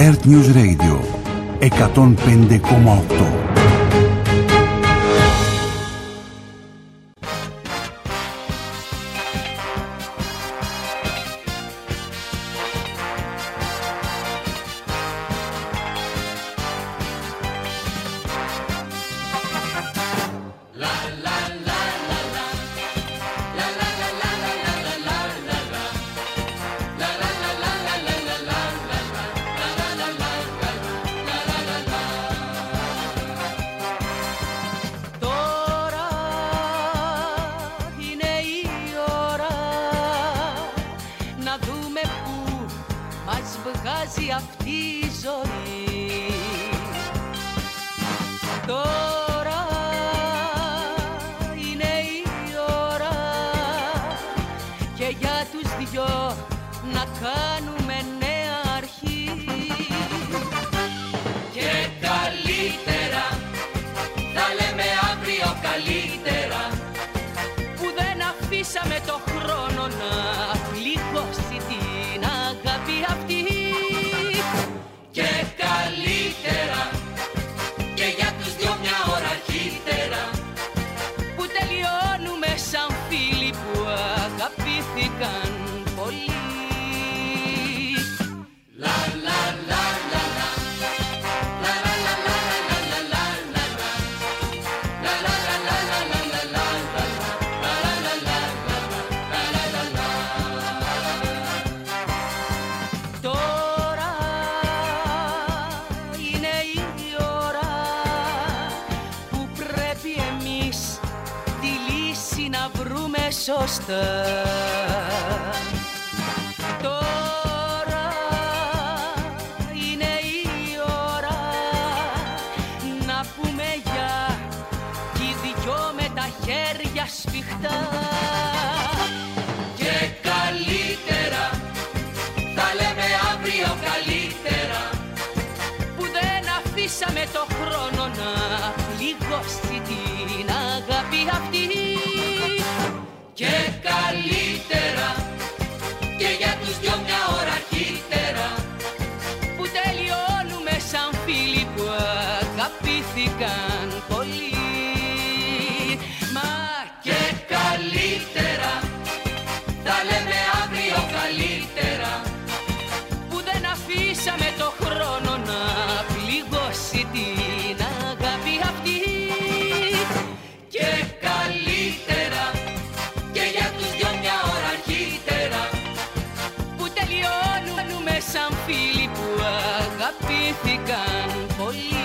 Earth News Radio 105,8. Αυτή η ζωή τώρα είναι η ώρα και για τους δυο να κάνουμε νέα αρχή και καλύτερα θα λέμε αύριο καλύτερα που δεν αφήσαμε το χρόνο να πληγώσει την αγάπη αυτή. Και καλύτερα και για τους δυο μια ώρα αρχίτερα που τελειώνουμε σαν φίλοι που αγαπήθηκαν πολύ. Λα λα λα λα λα λα λα λα λα λα λα λα λα λα λα λα σωστά. Τώρα είναι η ώρα να πούμε γεια κι οι δυο με τα χέρια σφιχτά. Και καλύτερα θα λέμε αύριο καλύτερα που δεν αφήσαμε το χρόνο να πληγώσει την αγάπη αυτή. Και καλύτερα και για τους δυο μια ώρα αρχίτερα που τελειώνουμε σαν φίλοι που αγαπήθηκαν πολύ. Μα και καλύτερα θα λέμε αύριο καλύτερα που δεν αφήσαμε το χρόνο να πληγώσει την αγάπη αυτή. Και καλύτερα και για τους δυο μια ώρα αρχίτερα που τελειώνουμε σαν φίλοι που αγαπήθηκαν πολύ.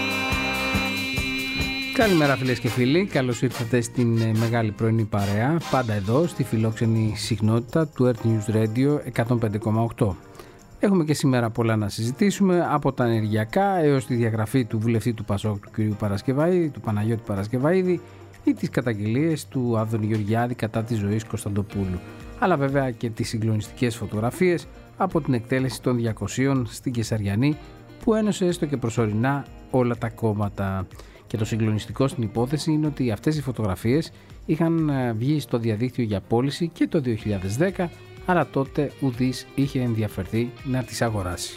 Καλημέρα φίλες και φίλοι, καλώς ήρθατε στην μεγάλη πρωινή παρέα, πάντα εδώ στη φιλόξενη συχνότητα του Earth News Radio 105,8. Έχουμε και σήμερα πολλά να συζητήσουμε, από τα ενεργειακά έως τη διαγραφή του βουλευτή του ΠΑΣΟΚ του κ. Παρασκευαίδη, του Παναγιώτη Παρασκευαίδη, ή τις καταγγελίες του Άδωνη Γεωργιάδη κατά της Ζωής Κωνσταντοπούλου, αλλά βέβαια και τις συγκλονιστικές φωτογραφίες από την εκτέλεση των 200 στην Κεσαριανή που ένωσε έστω και προσωρινά όλα τα κόμματα. Και το συγκλονιστικό στην υπόθεση είναι ότι αυτές οι φωτογραφίες είχαν βγει στο διαδίκτυο για πώληση και το 2010, αλλά τότε ουδής είχε ενδιαφερθεί να τις αγοράσει.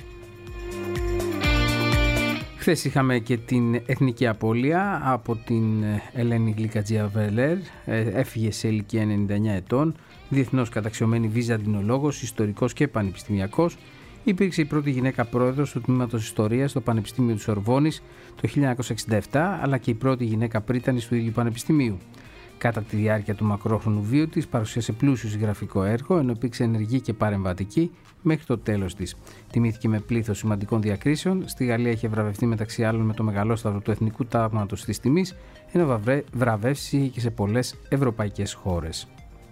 Χθες είχαμε και την εθνική απώλεια από την Ελένη Γλυκατζία Βελέρ, έφυγε σε ηλικία 99 ετών, διεθνώς καταξιωμένη βυζαντινολόγος, ιστορικός και πανεπιστημιακός. Υπήρξε η πρώτη γυναίκα πρόεδρος του Τμήματος Ιστορίας στο Πανεπιστήμιο του Σορβόνης το 1967, αλλά και η πρώτη γυναίκα πρίτανης του ίδιου πανεπιστημίου. Κατά τη διάρκεια του μακρόχρονου βίου της παρουσίασε πλούσιο συγγραφικό έργο, ενώ υπήρξε ενεργή και παρεμβατική μέχρι το τέλος της. Τιμήθηκε με πλήθος σημαντικών διακρίσεων. Στη Γαλλία είχε βραβευτεί μεταξύ άλλων με το μεγαλόσταυρο του Εθνικού Τάγματος της Τιμής, ενώ βραβεύσεις είχε και σε πολλές ευρωπαϊκές χώρες.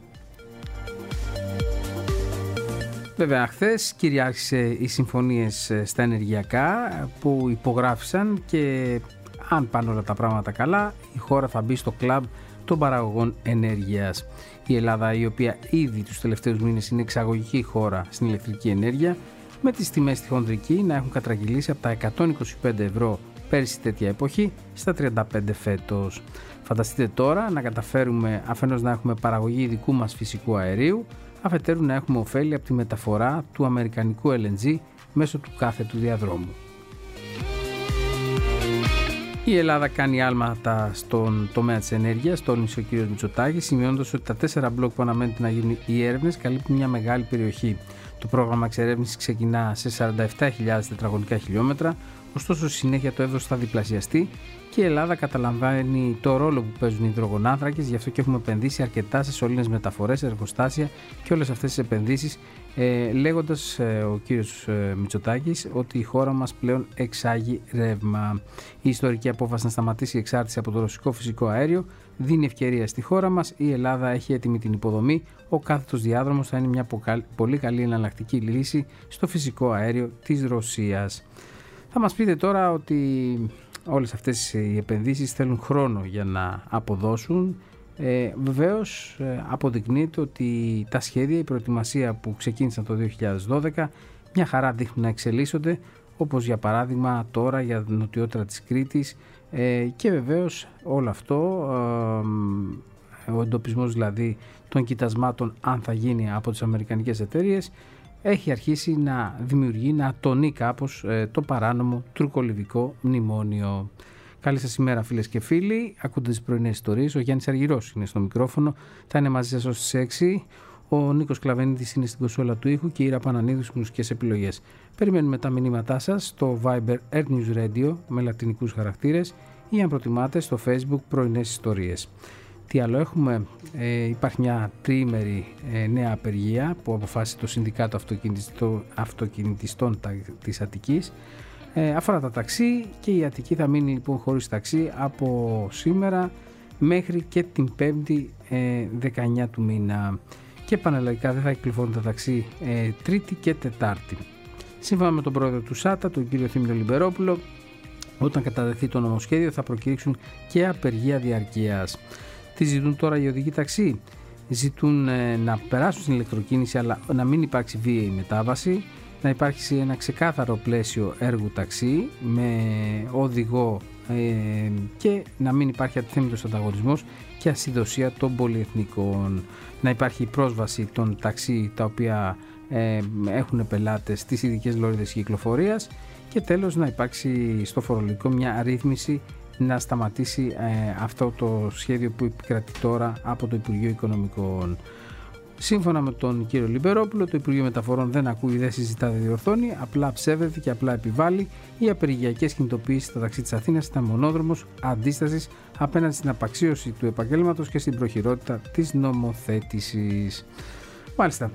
Βέβαια, χθες κυριάρχησε οι συμφωνίες στα ενεργειακά που υπογράφησαν και αν πάνε όλα τα πράγματα καλά, η χώρα θα μπει στο κλαμπ των παραγωγών ενέργειας. Η Ελλάδα, η οποία ήδη τους τελευταίους μήνες είναι εξαγωγική χώρα στην ηλεκτρική ενέργεια, με τις τιμές στη χονδρική να έχουν κατραγγυλήσει από τα 125 ευρώ πέρυσι τέτοια εποχή στα 35 φέτος. Φανταστείτε τώρα να καταφέρουμε αφενός να έχουμε παραγωγή δικού μας φυσικού αερίου, αφετέρου να έχουμε ωφέλη από τη μεταφορά του αμερικανικού LNG μέσω του κάθετου διαδρόμου. Η Ελλάδα κάνει άλματα στον τομέα της ενέργειας, τόνισε ο κ. Μητσοτάκης, σημειώνοντας ότι τα 4 μπλοκ που αναμένεται να γίνουν οι έρευνες καλύπτουν μια μεγάλη περιοχή. Το πρόγραμμα εξερεύνησης ξεκινά σε 47.000 τετραγωνικά χιλιόμετρα, ωστόσο στη συνέχεια το εύρος θα διπλασιαστεί και η Ελλάδα καταλαμβάνει το ρόλο που παίζουν οι υδρογονάνθρακες, γι' αυτό και έχουμε επενδύσει αρκετά σε σωλήνες μεταφορές, εργοστάσια και όλες αυτές τις επενδύσεις, λέγοντας ο κύριος Μητσοτάκης ότι η χώρα μας πλέον εξάγει ρεύμα. Η ιστορική απόφαση να σταματήσει η εξάρτηση από το ρωσικό φυσικό αέριο δίνει ευκαιρία στη χώρα μας. Η Ελλάδα έχει έτοιμη την υποδομή. Ο κάθετος διάδρομος θα είναι μια πολύ καλή εναλλακτική λύση στο φυσικό αέριο της Ρωσίας. Θα μας πείτε τώρα ότι όλες αυτές οι επενδύσεις θέλουν χρόνο για να αποδώσουν. Βεβαίως αποδεικνύεται ότι τα σχέδια, η προετοιμασία που ξεκίνησαν το 2012 μια χαρά δείχνουν να εξελίσσονται, όπως για παράδειγμα τώρα για την νοτιότερα της Κρήτης, και βεβαίως όλο αυτό, ο εντοπισμός δηλαδή των κοιτασμάτων αν θα γίνει από τις αμερικανικές εταιρείες, έχει αρχίσει να δημιουργεί, να τονεί κάπως το παράνομο τουρκολιβικό μνημόνιο. Καλή σας ημέρα φίλες και φίλοι, ακούτε τις πρωινές ιστορίες. Ο Γιάννης Αργυρός είναι στο μικρόφωνο, θα είναι μαζί σας ως τις 6. Ο Νίκος Κλαβενίδης είναι στην κονσόλα του ήχου και η Ήρα Πανανίδου στις μουσικές επιλογές. Περιμένουμε τα μηνύματά σας στο Viber Earth News Radio με λατινικούς χαρακτήρες ή αν προτιμάτε στο Facebook πρωινές ιστορίες. Τι άλλο έχουμε, υπάρχει μια τριήμερη νέα απεργία που αποφάσισε το Συνδικάτο Αυτοκινητιστών της Αττικής. Αφορά τα ταξί και η Αττική θα μείνει λοιπόν χωρίς ταξί από σήμερα μέχρι και την 5η 19 του μήνα. Και πανελλαδικά δεν θα κυκλοφορούν τα ταξί Τρίτη και Τετάρτη. Σύμφωνα με τον πρόεδρο του ΣΑΤΑ, τον κύριο Θήμιο Λιμπερόπουλο, όταν καταδεθεί το νομοσχέδιο θα προκηρύξουν και απεργία διαρκείας. Τι ζητούν τώρα οι οδηγοί ταξί? Ζητούν να περάσουν στην ηλεκτροκίνηση αλλά να μην υπάρξει βίαιη μετάβαση, να υπάρξει ένα ξεκάθαρο πλαίσιο έργου ταξί με οδηγό και να μην υπάρχει αθέμητος ανταγωνισμός και ασυδοσία των πολυεθνικών, να υπάρχει πρόσβαση των ταξί τα οποία έχουν πελάτες στις ειδικές λωρίδες κυκλοφορίας και τέλος να υπάρξει στο φορολογικό μια αρρύθμιση, να σταματήσει αυτό το σχέδιο που επικρατεί τώρα από το Υπουργείο Οικονομικών. Σύμφωνα με τον κύριο Λιμπερόπουλο, το Υπουργείο Μεταφορών δεν ακούει, δεν συζητά, δεν διορθώνει, απλά ψεύδεται και απλά επιβάλλει. Οι απεργιακές κινητοποιήσεις στα ταξί της Αθήνας ήταν μονόδρομος αντίστασης απέναντι στην απαξίωση του επαγγέλματος και στην προχειρότητα της νομοθέτησης. Μάλιστα.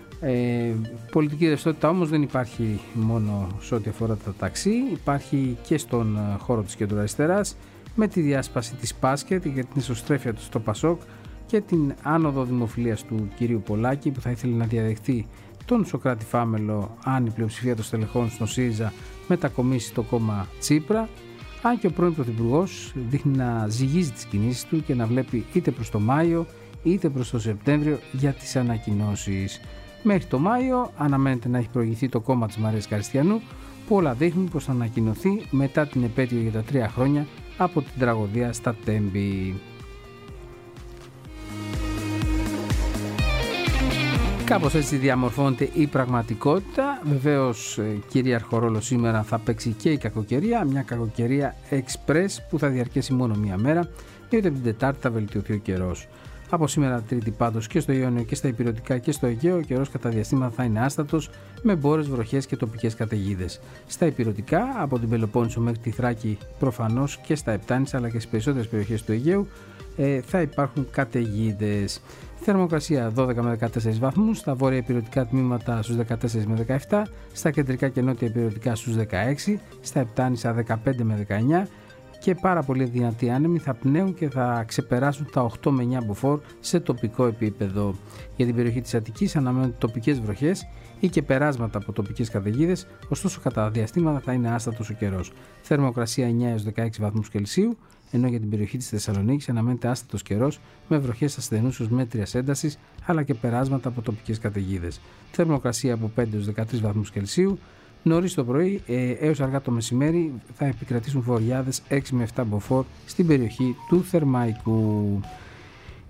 Πολιτική ρευστότητα όμως δεν υπάρχει μόνο σε ό,τι αφορά τα ταξί, υπάρχει και στον χώρο της κεντροαριστεράς με τη διάσπαση της Πάσκετ για την ισοστρέφεια του στο Πασόκ και την άνοδο δημοφιλίας του κυρίου Πολάκη που θα ήθελε να διαδεχτεί τον Σωκράτη Φάμελο αν η πλειοψηφία των στελεχών στον ΣΥΡΙΖΑ μετακομίσει το κόμμα Τσίπρα, αν και ο πρώην Πρωθυπουργός δείχνει να ζυγίζει τις κινήσεις του και να βλέπει είτε προς το Μάιο είτε προς το Σεπτέμβριο για τις ανακοινώσεις. Μέχρι το Μάιο αναμένεται να έχει προηγηθεί το κόμμα της Μαρίας Καριστιανού, που όλα δείχνουν πως θα ανακοινωθεί μετά την επέτειο για τα 3 χρόνια από την τραγωδία στα Τέμπη. Κάπως έτσι διαμορφώνεται η πραγματικότητα. Βεβαίως κυρίαρχο ρόλο σήμερα θα παίξει και η κακοκαιρία, μια κακοκαιρία express που θα διαρκέσει μόνο μία μέρα, γιατί την Τετάρτη θα βελτιωθεί ο καιρός. Από σήμερα Τρίτη πάντως και στο Ιόνιο και στα Ηπειρωτικά και στο Αιγαίο ο καιρός κατά διαστήματα θα είναι άστατος με μπόρες, βροχές και τοπικές καταιγίδες. Στα Ηπειρωτικά από την Πελοπόννησο μέχρι τη Θράκη προφανώς και στα Επτάνησα αλλά και στις περισσότερες περιοχές του Αιγαίου θα υπάρχουν καταιγίδες. Θερμοκρασία 12 με 14 βαθμούς, στα βόρεια ηπειρωτικά τμήματα στους 14 με 17, στα κεντρικά και νότια ηπειρωτικά στους 16, στα Επτάνησα 15 με 19 και πάρα πολύ δυνατοί άνεμοι θα πνέουν και θα ξεπεράσουν τα 8 με 9 μποφόρ σε τοπικό επίπεδο. Για την περιοχή της Αττικής αναμένονται τοπικές βροχές ή και περάσματα από τοπικές καταιγίδες, ωστόσο κατά διαστήματα θα είναι άστατος ο καιρός. Θερμοκρασία 9 έως 16 βαθμούς Κελσίου, ενώ για την περιοχή της Θεσσαλονίκης αναμένεται άστατος καιρός με βροχές ασθενούς ως μέτριας έντασης αλλά και περάσματα από τοπικές καταιγίδες. Θερμοκρασία από 5 έως 13 βαθμούς Κελσίου. Νωρίς το πρωί έως αργά το μεσημέρι θα επικρατήσουν βοριάδες 6 με 7 μποφόρ στην περιοχή του Θερμαϊκού.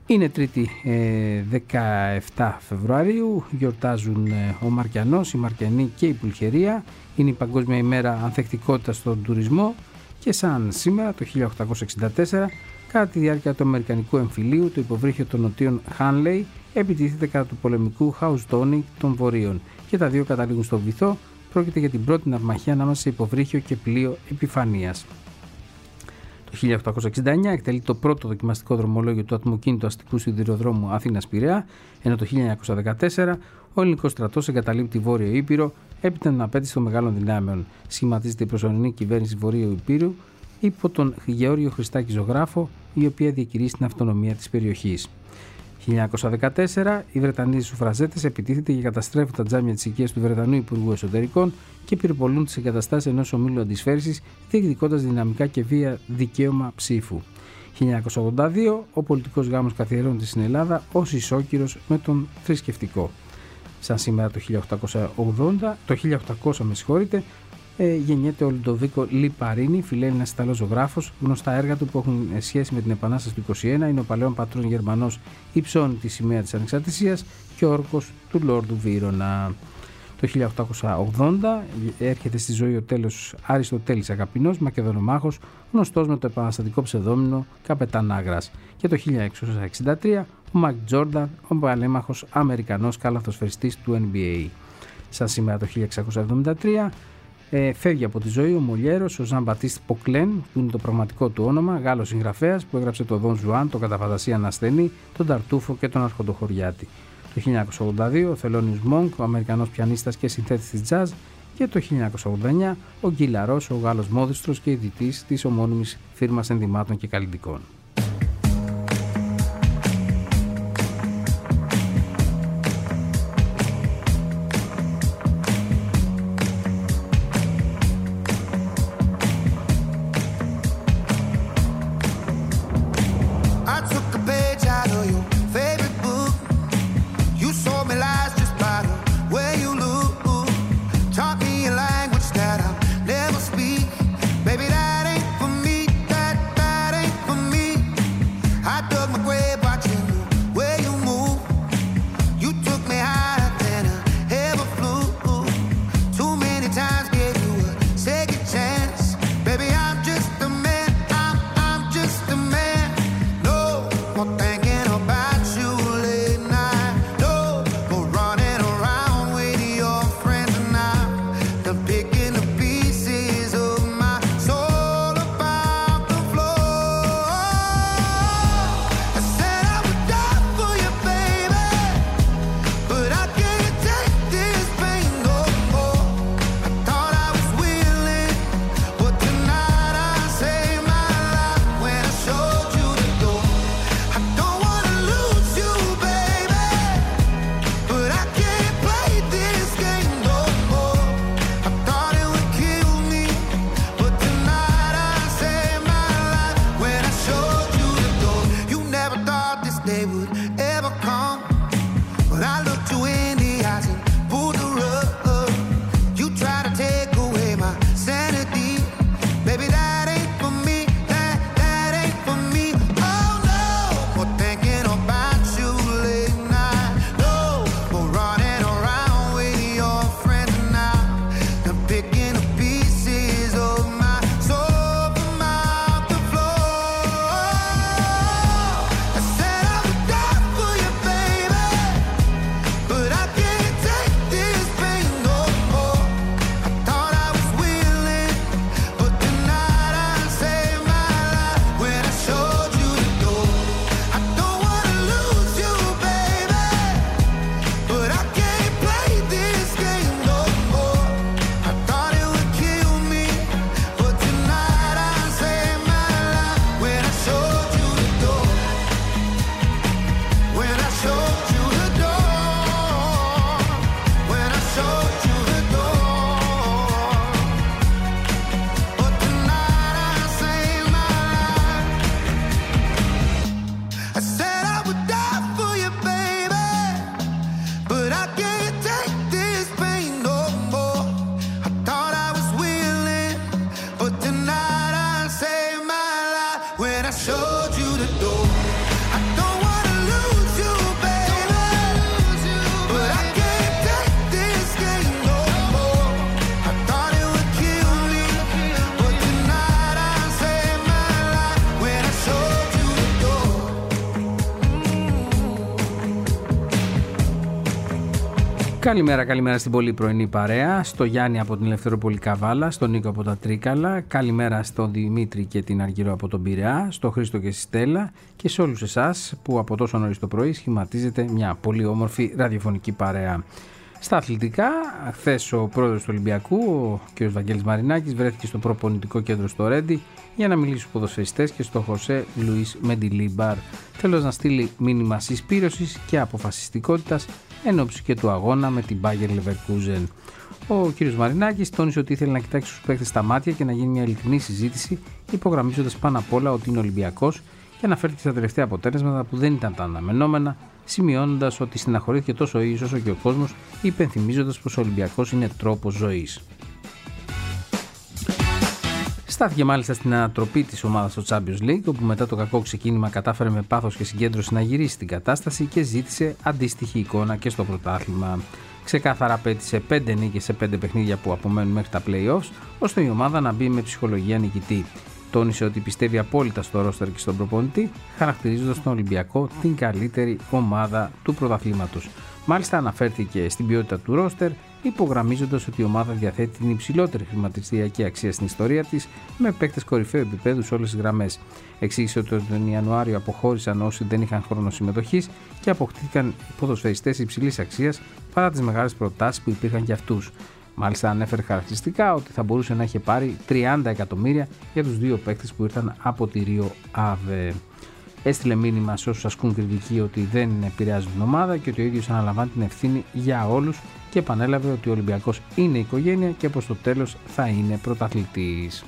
Είναι Τρίτη 17 Φεβρουαρίου, γιορτάζουν ο Μαρκιανός, η Μαρκιανή και η Πουλχερία. Είναι η Παγκόσμια ημέρα ανθεκτικότητας στον τουρισμό και σαν σήμερα το 1864, κατά τη διάρκεια του Αμερικανικού εμφυλίου, το υποβρύχιο των νοτίων Χάνλεϊ επιτίθεται κατά του πολεμικού Housatonic των βορείων και τα δύο καταλήγουν στο βυθό. Πρόκειται για την πρώτη ναυμαχία ανάμεσα σε υποβρύχιο και πλοίο Επιφανείας. Το 1869 εκτελεί το πρώτο δοκιμαστικό δρομολόγιο του ατμοκίνητου αστικού σιδηροδρόμου Αθήνας-Πειραιά, ενώ το 1914 ο ελληνικός στρατός εγκαταλείπει τη Βόρειο Ήπειρο έπειτα την απέτηση των μεγάλων δυνάμεων. Σχηματίζεται η προσωρινή κυβέρνηση Βορείου Υπήρου υπό τον Γεώργιο Χριστάκη Ζωγράφο, η οποία διακηρύσει την αυτονομία της περιοχής. 1914 οι Βρετανοί σουφραζέτες επιτίθεται και καταστρέφουν τα τζάμια της οικίας του Βρετανού Υπουργού Εσωτερικών και πυρπολούν τις εγκαταστάσεις ενός ομίλου αντισφαίρησης, διεκδικώντας δυναμικά και βία δικαίωμα ψήφου. 1982 ο πολιτικός γάμος καθιερώνεται στην Ελλάδα ως ισόκυρος με τον θρησκευτικό. Σαν σήμερα το 1800 γεννιέται ο Λουντοβίκο Λιπαρίνη, φιλέλληνας Ιταλός ζωγράφος. Γνωστά έργα του που έχουν σχέση με την Επανάσταση του 1921 είναι ο παλαιόν πατρών Γερμανός υψώνει τη σημαία της Ανεξαρτησίας και ο όρκος του Λόρδου Βύρωνα. Το 1880 έρχεται στη ζωή ο τέλος Αριστοτέλης Αγαπηνός, Μακεδονομάχος, γνωστός με το επαναστατικό ψευδόνυμο Καπετάν Άγρας. Και το 1963 ο Μάικ Τζόρνταν, ο παλέμαχος Αμερικανός καλαθοσφαιριστής του NBA. Σαν σήμερα το 1673 φεύγει από τη ζωή ο Μολιέρος, ο Ζαν Μπατίστ Ποκλέν, που είναι το πραγματικό του όνομα, Γάλλος συγγραφέας που έγραψε το Δον Ζουάν, το Κατά φαντασία Ανασθενή, τον Ταρτούφο και τον Αρχοντοχωριάτη. Το 1982 ο Θελόνιος Μόνκ, ο Αμερικανός πιανίστας και συνθέτης της τζαζ, και το 1989 ο Γκίλαρος, ο Γάλλος μόδιστρος και ιδρυτής της ομώνυμης φίρμας ενδυμάτων και καλλιτικών. Baby, that ain't for me, that ain't for me. Καλημέρα στην πολύ πρωινή παρέα, στο Γιάννη από την Ελευθερόπολη Καβάλα, στον Νίκο από τα Τρίκαλα, καλημέρα στον Δημήτρη και την Αργυρό από τον Πειραιά, στο Χρήστο και στη Στέλλα και σε όλους εσάς που από τόσο νωρίς το πρωί σχηματίζετε μια πολύ όμορφη ραδιοφωνική παρέα. Στα αθλητικά, χθες ο πρόεδρος του Ολυμπιακού, ο κ. Βαγγέλης Μαρινάκης, βρέθηκε στο προπονητικό κέντρο στο Ρέντι για να μιλήσει στους ποδοσφαιριστές και στο Χωσέ Λουίς Μεντιλίμπαρ, θέλοντας να στείλει μήνυμα συσπήρωσης και αποφασιστικότητας εν ώψη και του αγώνα με την Bayer Leverkusen. Ο κ. Μαρινάκης τόνισε ότι ήθελε να κοιτάξει τους παίκτες στα μάτια και να γίνει μια ειλικρινή συζήτηση, υπογραμμίζοντας πάνω απ' όλα ότι είναι Ολυμπιακός και αναφέρθηκε στα τελευταία αποτέλεσματα που δεν ήταν τα αναμενόμενα, σημειώνοντας ότι στεναχωρήθηκε τόσο ο ίδιος όσο και ο κόσμος, υπενθυμίζοντας πως ο Ολυμπιακός είναι τρόπος ζωής. Στάθηκε μάλιστα στην ανατροπή της ομάδας στο Champions League, όπου μετά το κακό ξεκίνημα κατάφερε με πάθος και συγκέντρωση να γυρίσει την κατάσταση και ζήτησε αντίστοιχη εικόνα και στο πρωτάθλημα. Ξεκάθαρα απέτησε 5 νίκες σε 5 παιχνίδια που απομένουν μέχρι τα play-offs, ώστε η ομάδα να μπει με ψυχολογία νικητή. Τόνισε ότι πιστεύει απόλυτα στο ρόστερ και στον προπονητή, χαρακτηρίζοντας τον Ολυμπιακό την καλύτερη ομάδα του πρωταθλήματος. Μάλιστα αναφέρθηκε στην ποιότητα του ρόστερ, υπογραμμίζοντας ότι η ομάδα διαθέτει την υψηλότερη χρηματιστηριακή αξία στην ιστορία της, με παίκτες κορυφαίου επίπεδου σε όλες τις γραμμές. Εξήγησε ότι τον Ιανουάριο αποχώρησαν όσοι δεν είχαν χρόνο συμμετοχής και αποκτήθηκαν ποδοσφαιριστές υψηλής αξίας παρά τις μεγάλες προτάσεις που υπήρχαν για αυτούς. Μάλιστα ανέφερε χαρακτηριστικά ότι θα μπορούσε να είχε πάρει 30 εκατομμύρια για τους δύο παίκτες που ήρθαν από τη Ρίο Αβε. Έστειλε μήνυμα σε όσους ασκούν κριτική ότι δεν επηρεάζουν την ομάδα και ότι ο ίδιος αναλαμβάνει την ευθύνη για όλους και επανέλαβε ότι ο Ολυμπιακός είναι οικογένεια και πως στο τέλος θα είναι πρωταθλητής.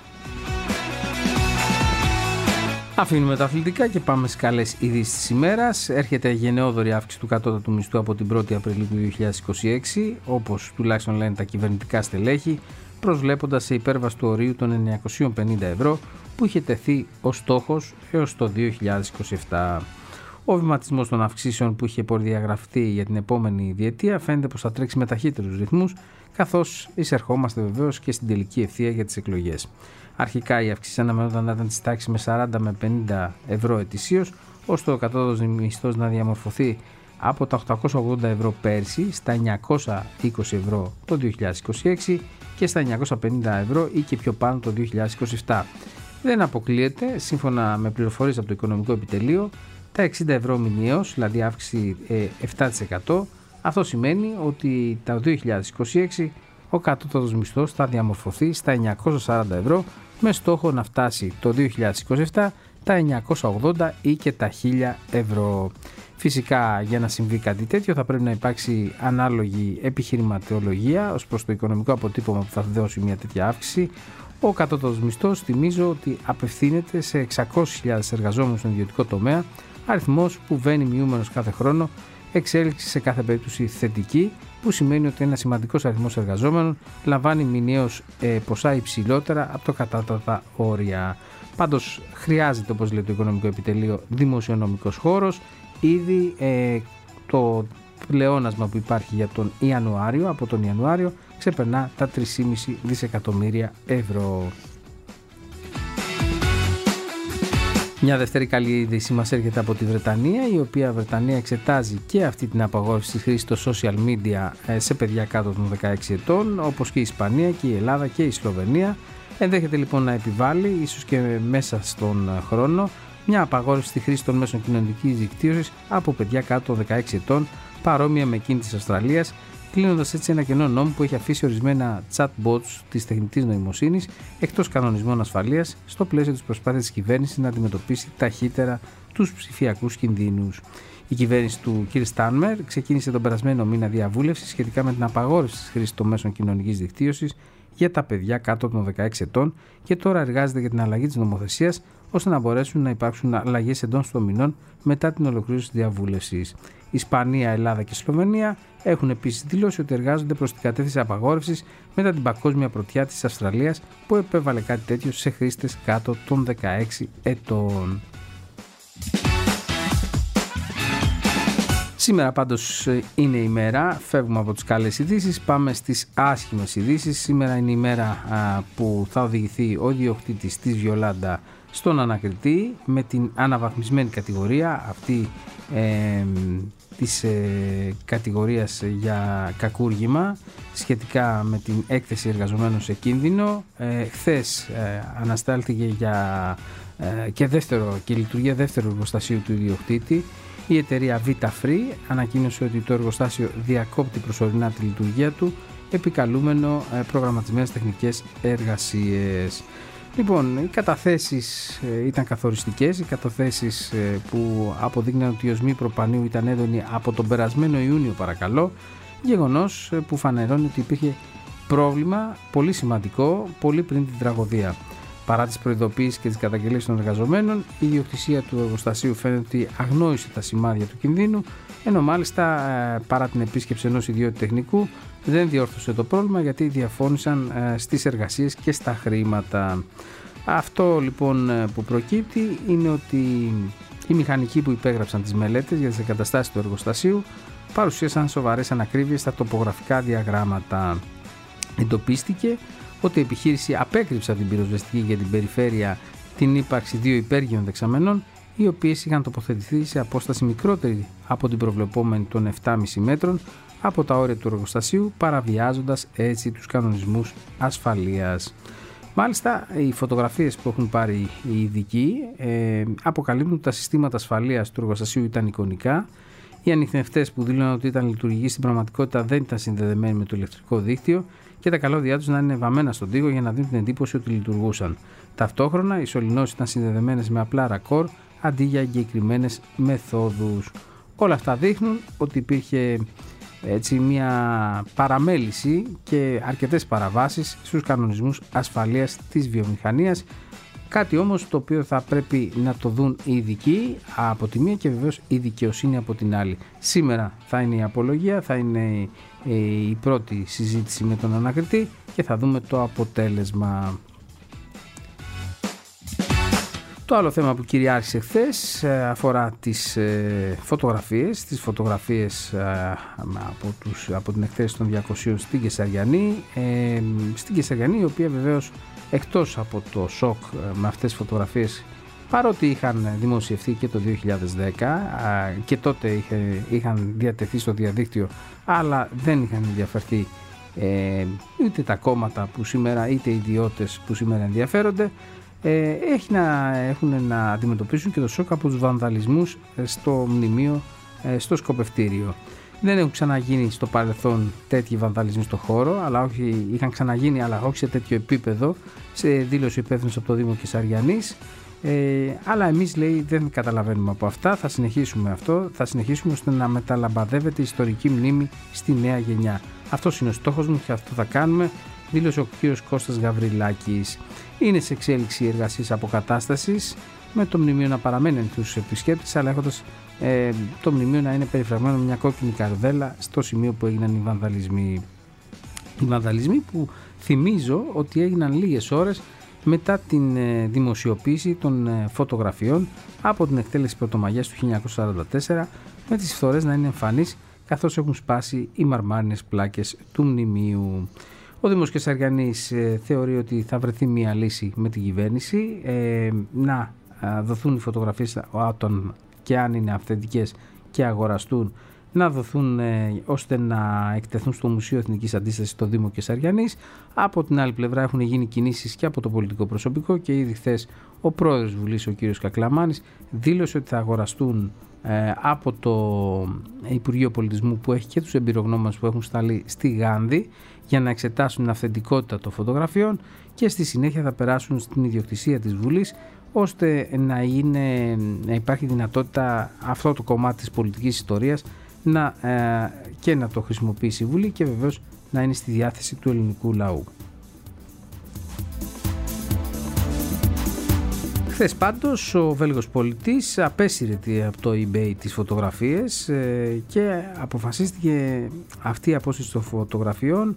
Αφήνουμε τα αθλητικά και πάμε στις καλές ειδήσεις της ημέρας. Έρχεται γενναιόδορη αύξηση του κατώτατου μισθού από την 1η Απριλίου του 2026, όπως τουλάχιστον λένε τα κυβερνητικά στελέχη, προσβλέποντας σε υπέρβαση του ορίου των 950 ευρώ που είχε τεθεί ως στόχος έως το 2027. Ο βηματισμός των αυξήσεων που είχε προδιαγραφεί για την επόμενη διετία φαίνεται πως θα τρέξει με ταχύτερους ρυθμούς, καθώς εισερχόμαστε βεβαίως και στην τελική ευθεία για τις εκλογές. Αρχικά η αύξηση αναμενόταν να ήταν της τάξης με 40 με 50 ευρώ ετησίως, ώστε ο κατώτατος μισθός να διαμορφωθεί από τα 880 ευρώ πέρσι στα 920 ευρώ το 2026 και στα 950 ευρώ ή και πιο πάνω το 2027. Δεν αποκλείεται, σύμφωνα με πληροφορίες από το Οικονομικό Επιτελείο, τα 60 ευρώ μηνιαίως, δηλαδή αύξηση 7%. Αυτό σημαίνει ότι το 2026 ο κατώτατος μισθός θα διαμορφωθεί στα 940 ευρώ με στόχο να φτάσει το 2027 τα 980 ή και τα 1000 ευρώ. Φυσικά για να συμβεί κάτι τέτοιο θα πρέπει να υπάρξει ανάλογη επιχειρηματολογία ως προς το οικονομικό αποτύπωμα που θα δώσει μια τέτοια αύξηση. Ο κατώτατος μισθός, θυμίζω ότι απευθύνεται σε 600.000 εργαζόμενους στον ιδιωτικό τομέα, αριθμός που βαίνει μειούμενος κάθε χρόνο, εξέλιξη σε κάθε περίπτωση θετική, που σημαίνει ότι ένα σημαντικός αριθμός εργαζόμενων λαμβάνει μηνιαίως ποσά υψηλότερα από το κατώτατα όρια. Πάντως χρειάζεται, όπως λέει το Οικονομικό Επιτελείο, δημοσιονομικός χώρος. Ήδη το πλεόνασμα που υπάρχει για τον Ιανουάριο, από τον Ιανουάριο, ξεπερνά τα 3,5 δισεκατομμύρια ευρώ. Μια δεύτερη καλή είδηση μας έρχεται από τη Βρετανία, η οποία Βρετανία εξετάζει και αυτή την απαγόρευση της χρήσης των social media σε παιδιά κάτω των 16 ετών, όπως και η Ισπανία και η Ελλάδα και η Σλοβενία. Ενδέχεται λοιπόν να επιβάλλει, ίσως και μέσα στον χρόνο, μια απαγόρευση στη χρήση των μέσων κοινωνικής δικτύωσης από παιδιά κάτω των 16 ετών, παρόμοια με εκείνη της Αυστραλίας, κλείνοντας έτσι ένα κενό νόμο που έχει αφήσει ορισμένα chatbots της τεχνητής νοημοσύνης εκτός κανονισμών ασφαλείας στο πλαίσιο της προσπάθειας της κυβέρνησης να αντιμετωπίσει ταχύτερα τους ψηφιακούς κινδύνους. Η κυβέρνηση του κ. Στάνμερ ξεκίνησε τον περασμένο μήνα διαβούλευση σχετικά με την απαγόρευση της χρήσης των μέσων κοινωνικής δικτύωσης για τα παιδιά κάτω από των 16 ετών και τώρα εργάζεται για την αλλαγή της νομοθεσίας ώστε να μπορέσουν να υπάρξουν αλλαγές εντός των μηνών μετά την ολοκλήρωση της διαβούλευσης. Ισπανία, Ελλάδα και Σλοβενία έχουν επίσης δηλώσει ότι εργάζονται προς την κατεύθυνση απαγόρευσης μετά την παγκόσμια πρωτιά της Αυστραλίας που επέβαλε κάτι τέτοιο σε χρήστες κάτω των 16 ετών. Σήμερα πάντως είναι η μέρα, φεύγουμε από τις καλές ειδήσεις, πάμε στις άσχημες ειδήσεις. Σήμερα είναι η μέρα που θα οδηγηθεί ο ιδιοκτήτης της Βιολάντα στον ανακριτή με την αναβαθμισμένη κατηγορία. Αυτή της κατηγορίας για κακούργημα σχετικά με την έκθεση εργαζομένων σε κίνδυνο. Χθες αναστάλθηκε και λειτουργία δεύτερου εργοστασίου του ιδιοκτήτη. Η εταιρεία Vita-Free ανακοίνωσε ότι το εργοστάσιο διακόπτει προσωρινά τη λειτουργία του, επικαλούμενο προγραμματισμένες τεχνικές εργασίες. Λοιπόν, οι καταθέσεις ήταν καθοριστικές, οι καταθέσεις που αποδείκναν ότι η οσμή προπανίου ήταν έντονη από τον περασμένο Ιούνιο, παρακαλώ, γεγονός που φανερώνει ότι υπήρχε πρόβλημα πολύ σημαντικό πολύ πριν την τραγωδία. Παρά τις προειδοποιήσεις και τις καταγγελίες των εργαζομένων, η ιδιοκτησία του εργοστασίου φαίνεται ότι αγνόησε τα σημάδια του κινδύνου, ενώ μάλιστα παρά την επίσκεψη ενός ιδιώτη τεχνικού δεν διόρθωσε το πρόβλημα, γιατί διαφώνησαν στις εργασίες και στα χρήματα. Αυτό λοιπόν που προκύπτει είναι ότι οι μηχανικοί που υπέγραψαν τις μελέτες για τις εγκαταστάσεις του εργοστασίου παρουσίασαν σοβαρές ανακρίβειες στα τοπογραφικά διαγράμματα. Εντοπίστηκε ότι η επιχείρηση απέκρυψε από την πυροσβεστική για την περιφέρεια την ύπαρξη δύο υπέργειων δεξαμενών, οι οποίες είχαν τοποθετηθεί σε απόσταση μικρότερη από την προβλεπόμενη των 7,5 μέτρων από τα όρια του εργοστασίου, παραβιάζοντας έτσι τους κανονισμούς ασφαλείας. Μάλιστα, οι φωτογραφίες που έχουν πάρει οι ειδικοί αποκαλύπτουν ότι τα συστήματα ασφαλείας του εργοστασίου ήταν εικονικά. Οι ανιχνευτές που δήλωναν ότι ήταν λειτουργικοί στην πραγματικότητα δεν ήταν συνδεδεμένοι με το ηλεκτρικό δίκτυο και τα καλώδια τους να είναι βαμμένα στον τοίχο για να δίνουν την εντύπωση ότι λειτουργούσαν. Ταυτόχρονα, οι σωληνώσεις ήταν συνδεδεμένες με απλά ρακόρ αντί για εγκεκριμένες μεθόδους. Όλα αυτά δείχνουν ότι υπήρχε έτσι μια παραμέληση και αρκετές παραβάσεις στους κανονισμούς ασφαλείας της βιομηχανίας, κάτι όμως το οποίο θα πρέπει να το δουν οι ειδικοί από τη μία και βεβαίως η δικαιοσύνη από την άλλη. Σήμερα θα είναι η απολογία, θα είναι η πρώτη συζήτηση με τον ανακριτή και θα δούμε το αποτέλεσμα. Το άλλο θέμα που κυριάρχησε χθες αφορά τις φωτογραφίες από την εκθέση των 200 στην Κεσαριανή. Στην Κεσαριανή, η οποία βεβαίως εκτός από το σοκ με αυτές τις φωτογραφίες, παρότι είχαν δημοσιευθεί και το 2010 και τότε είχαν διατεθεί στο διαδίκτυο, αλλά δεν είχαν ενδιαφερθεί είτε τα κόμματα που σήμερα είτε οι ιδιώτες που σήμερα ενδιαφέρονται, έχουν να αντιμετωπίσουν και το σοκ από τους βανδαλισμούς στο μνημείο, στο σκοπευτήριο. Δεν έχουν ξαναγίνει στο παρελθόν τέτοιοι βανδαλισμοί στο χώρο, είχαν ξαναγίνει, αλλά όχι σε τέτοιο επίπεδο, σε δήλωση υπεύθυνος από το Δήμο Κεσαριανής. Αλλά εμείς, λέει, δεν καταλαβαίνουμε από αυτά, θα συνεχίσουμε ώστε να μεταλαμπαδεύεται η ιστορική μνήμη στη νέα γενιά. Αυτός είναι ο στόχος μου και αυτό θα κάνουμε, δήλωσε ο κ. Κώστας Γαβριλάκης. Είναι σε εξέλιξη οι εργασίες αποκατάστασης, με το μνημείο να παραμένει στους επισκέπτες, αλλά έχοντας το μνημείο να είναι περιφραγμένο με μια κόκκινη καρδέλα στο σημείο που έγιναν οι βανδαλισμοί. Οι βανδαλισμοί που θυμίζω ότι έγιναν λίγες ώρες μετά την δημοσιοποίηση των φωτογραφιών από την εκτέλεση Πρωτομαγιάς του 1944, με τις φθορές να είναι εμφανείς καθώς έχουν σπάσει οι μαρμάρινες πλάκες του μνημείου. Ο Δήμος Κεσαριανής θεωρεί ότι θα βρεθεί μια λύση με την κυβέρνηση, να δοθούν οι φωτογραφίες όταν και αν είναι αυθεντικές και αγοραστούν, να δοθούν ώστε να εκτεθούν στο Μουσείο Εθνικής Αντίστασης στο Δήμο Κεσαριανής. Από την άλλη πλευρά έχουν γίνει κινήσεις και από το πολιτικό προσωπικό και ήδη χθες ο πρόεδρος της Βουλής, ο κύριος Κακλαμάνης, δήλωσε ότι θα αγοραστούν από το Υπουργείο Πολιτισμού, που έχει και τους εμπειρογνώμονες που έχουν σταλεί στη Γάνδη για να εξετάσουν την αυθεντικότητα των φωτογραφιών, και στη συνέχεια θα περάσουν στην ιδιοκτησία της Βουλής, ώστε να υπάρχει δυνατότητα αυτό το κομμάτι της πολιτικής ιστορίας και να το χρησιμοποιήσει η Βουλή και βεβαίως να είναι στη διάθεση του ελληνικού λαού. Χθες πάντως ο Βέλγος πολιτής απέσυρε από το eBay τις φωτογραφίες και αποφασίστηκε αυτή η απόσυρση των φωτογραφιών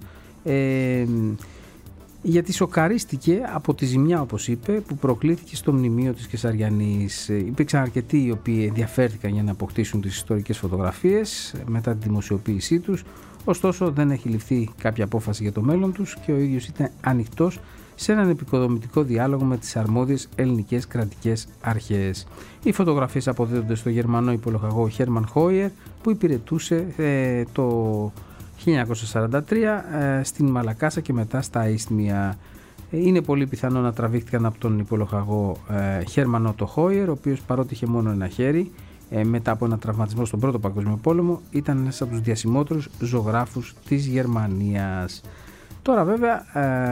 γιατί σοκαρίστηκε από τη ζημιά, όπως είπε, που προκλήθηκε στο μνημείο της Κεσαριανής. Υπήρξαν αρκετοί οι οποίοι ενδιαφέρθηκαν για να αποκτήσουν τις ιστορικές φωτογραφίες μετά τη δημοσιοποίησή τους, ωστόσο δεν έχει ληφθεί κάποια απόφαση για το μέλλον τους και ο ίδιος ήταν ανοιχτός σε έναν επικοδομητικό διάλογο με τις αρμόδιες ελληνικές κρατικές αρχές. Οι φωτογραφίες αποδίδονται στο Γερμανό υπολογαγό Χέρμαν Χόιερ, που υπηρετούσε το 1943 στην Μαλακάσα και μετά στα Ίσθμια. Είναι πολύ πιθανό να τραβήχτηκαν από τον υπολογαγό Χέρμαν Ότο Χόιερ, ο οποίος παρότι είχε μόνο ένα χέρι, μετά από ένα τραυματισμό στον Πρώτο Παγκόσμιο Πόλεμο, ήταν ένας από τους διασημότερους ζωγράφους της Γερμανίας. Τώρα βέβαια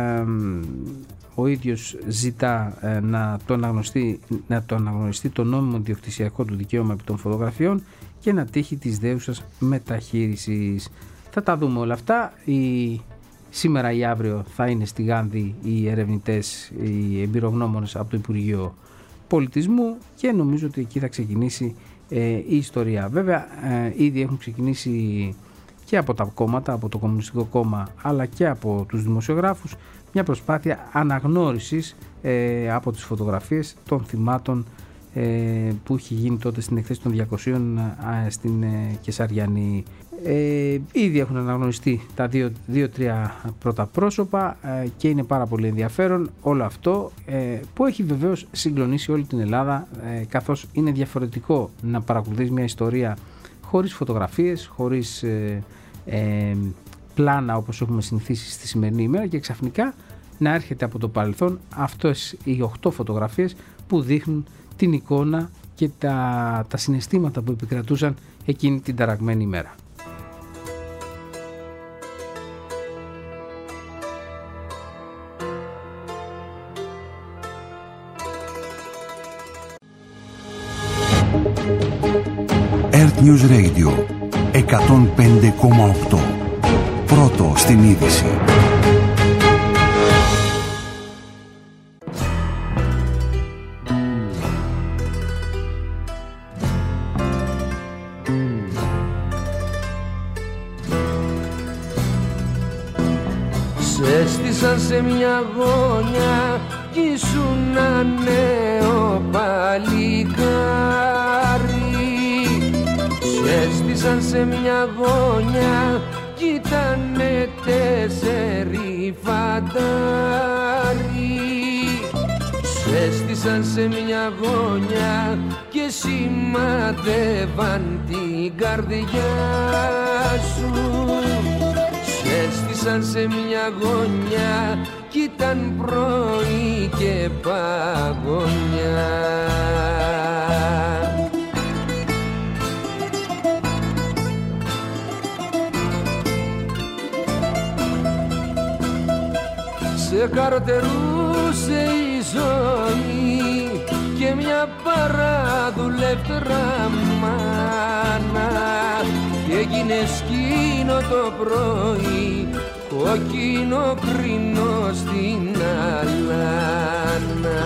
ο ίδιος ζητά να το αναγνωριστεί το νόμιμο διοκτησιακό του δικαίωμα επί των φωτογραφιών και να τύχει της δέουσας μεταχείρισης. Θα τα δούμε όλα αυτά. Σήμερα ή αύριο θα είναι στη Γάνδη οι ερευνητές, οι εμπειρογνώμονες από το Υπουργείο Πολιτισμού και νομίζω ότι εκεί θα ξεκινήσει η ιστορία. Βέβαια ήδη έχουν ξεκινήσει και από τα κόμματα, από το Κομμουνιστικό Κόμμα αλλά και από τους δημοσιογράφους μια προσπάθεια αναγνώρισης από τις φωτογραφίες των θυμάτων που είχε γίνει τότε στην εκθέση των 200 στην Κεσαριανή. Ήδη έχουν αναγνωριστεί τα 2-3 πρώτα πρόσωπα και είναι πάρα πολύ ενδιαφέρον όλο αυτό που έχει βεβαίως συγκλονίσει όλη την Ελλάδα, καθώς είναι διαφορετικό να παρακολουθείς μια ιστορία χωρίς φωτογραφίες, χωρίς πλάνα όπως έχουμε συνηθίσει στη σημερινή ημέρα και ξαφνικά να έρχεται από το παρελθόν αυτές οι 8 φωτογραφίες που δείχνουν την εικόνα και τα συναισθήματα που επικρατούσαν εκείνη την ταραγμένη ημέρα. Earth News Radio 105,8. Πρώτο στην είδηση. Σε έστησαν σε μια γωνιά κι ήσουν ένα νέο παλικάρι. Σε έστησαν σε μια γωνιά κι ήτανε 4 φαντάρι. Σε έστησαν σε μια γωνιά και σημαδεύαν την καρδιά σου. Σε έστησαν σε μια γωνιά κι ήταν πρωί και παγωνιά. Σε καρτερούσε η ζωή και μια παραδουλεύτρα μάνα κι έγινε σκήνο το πρωί, κόκκινο κρίνο στην αλάνα.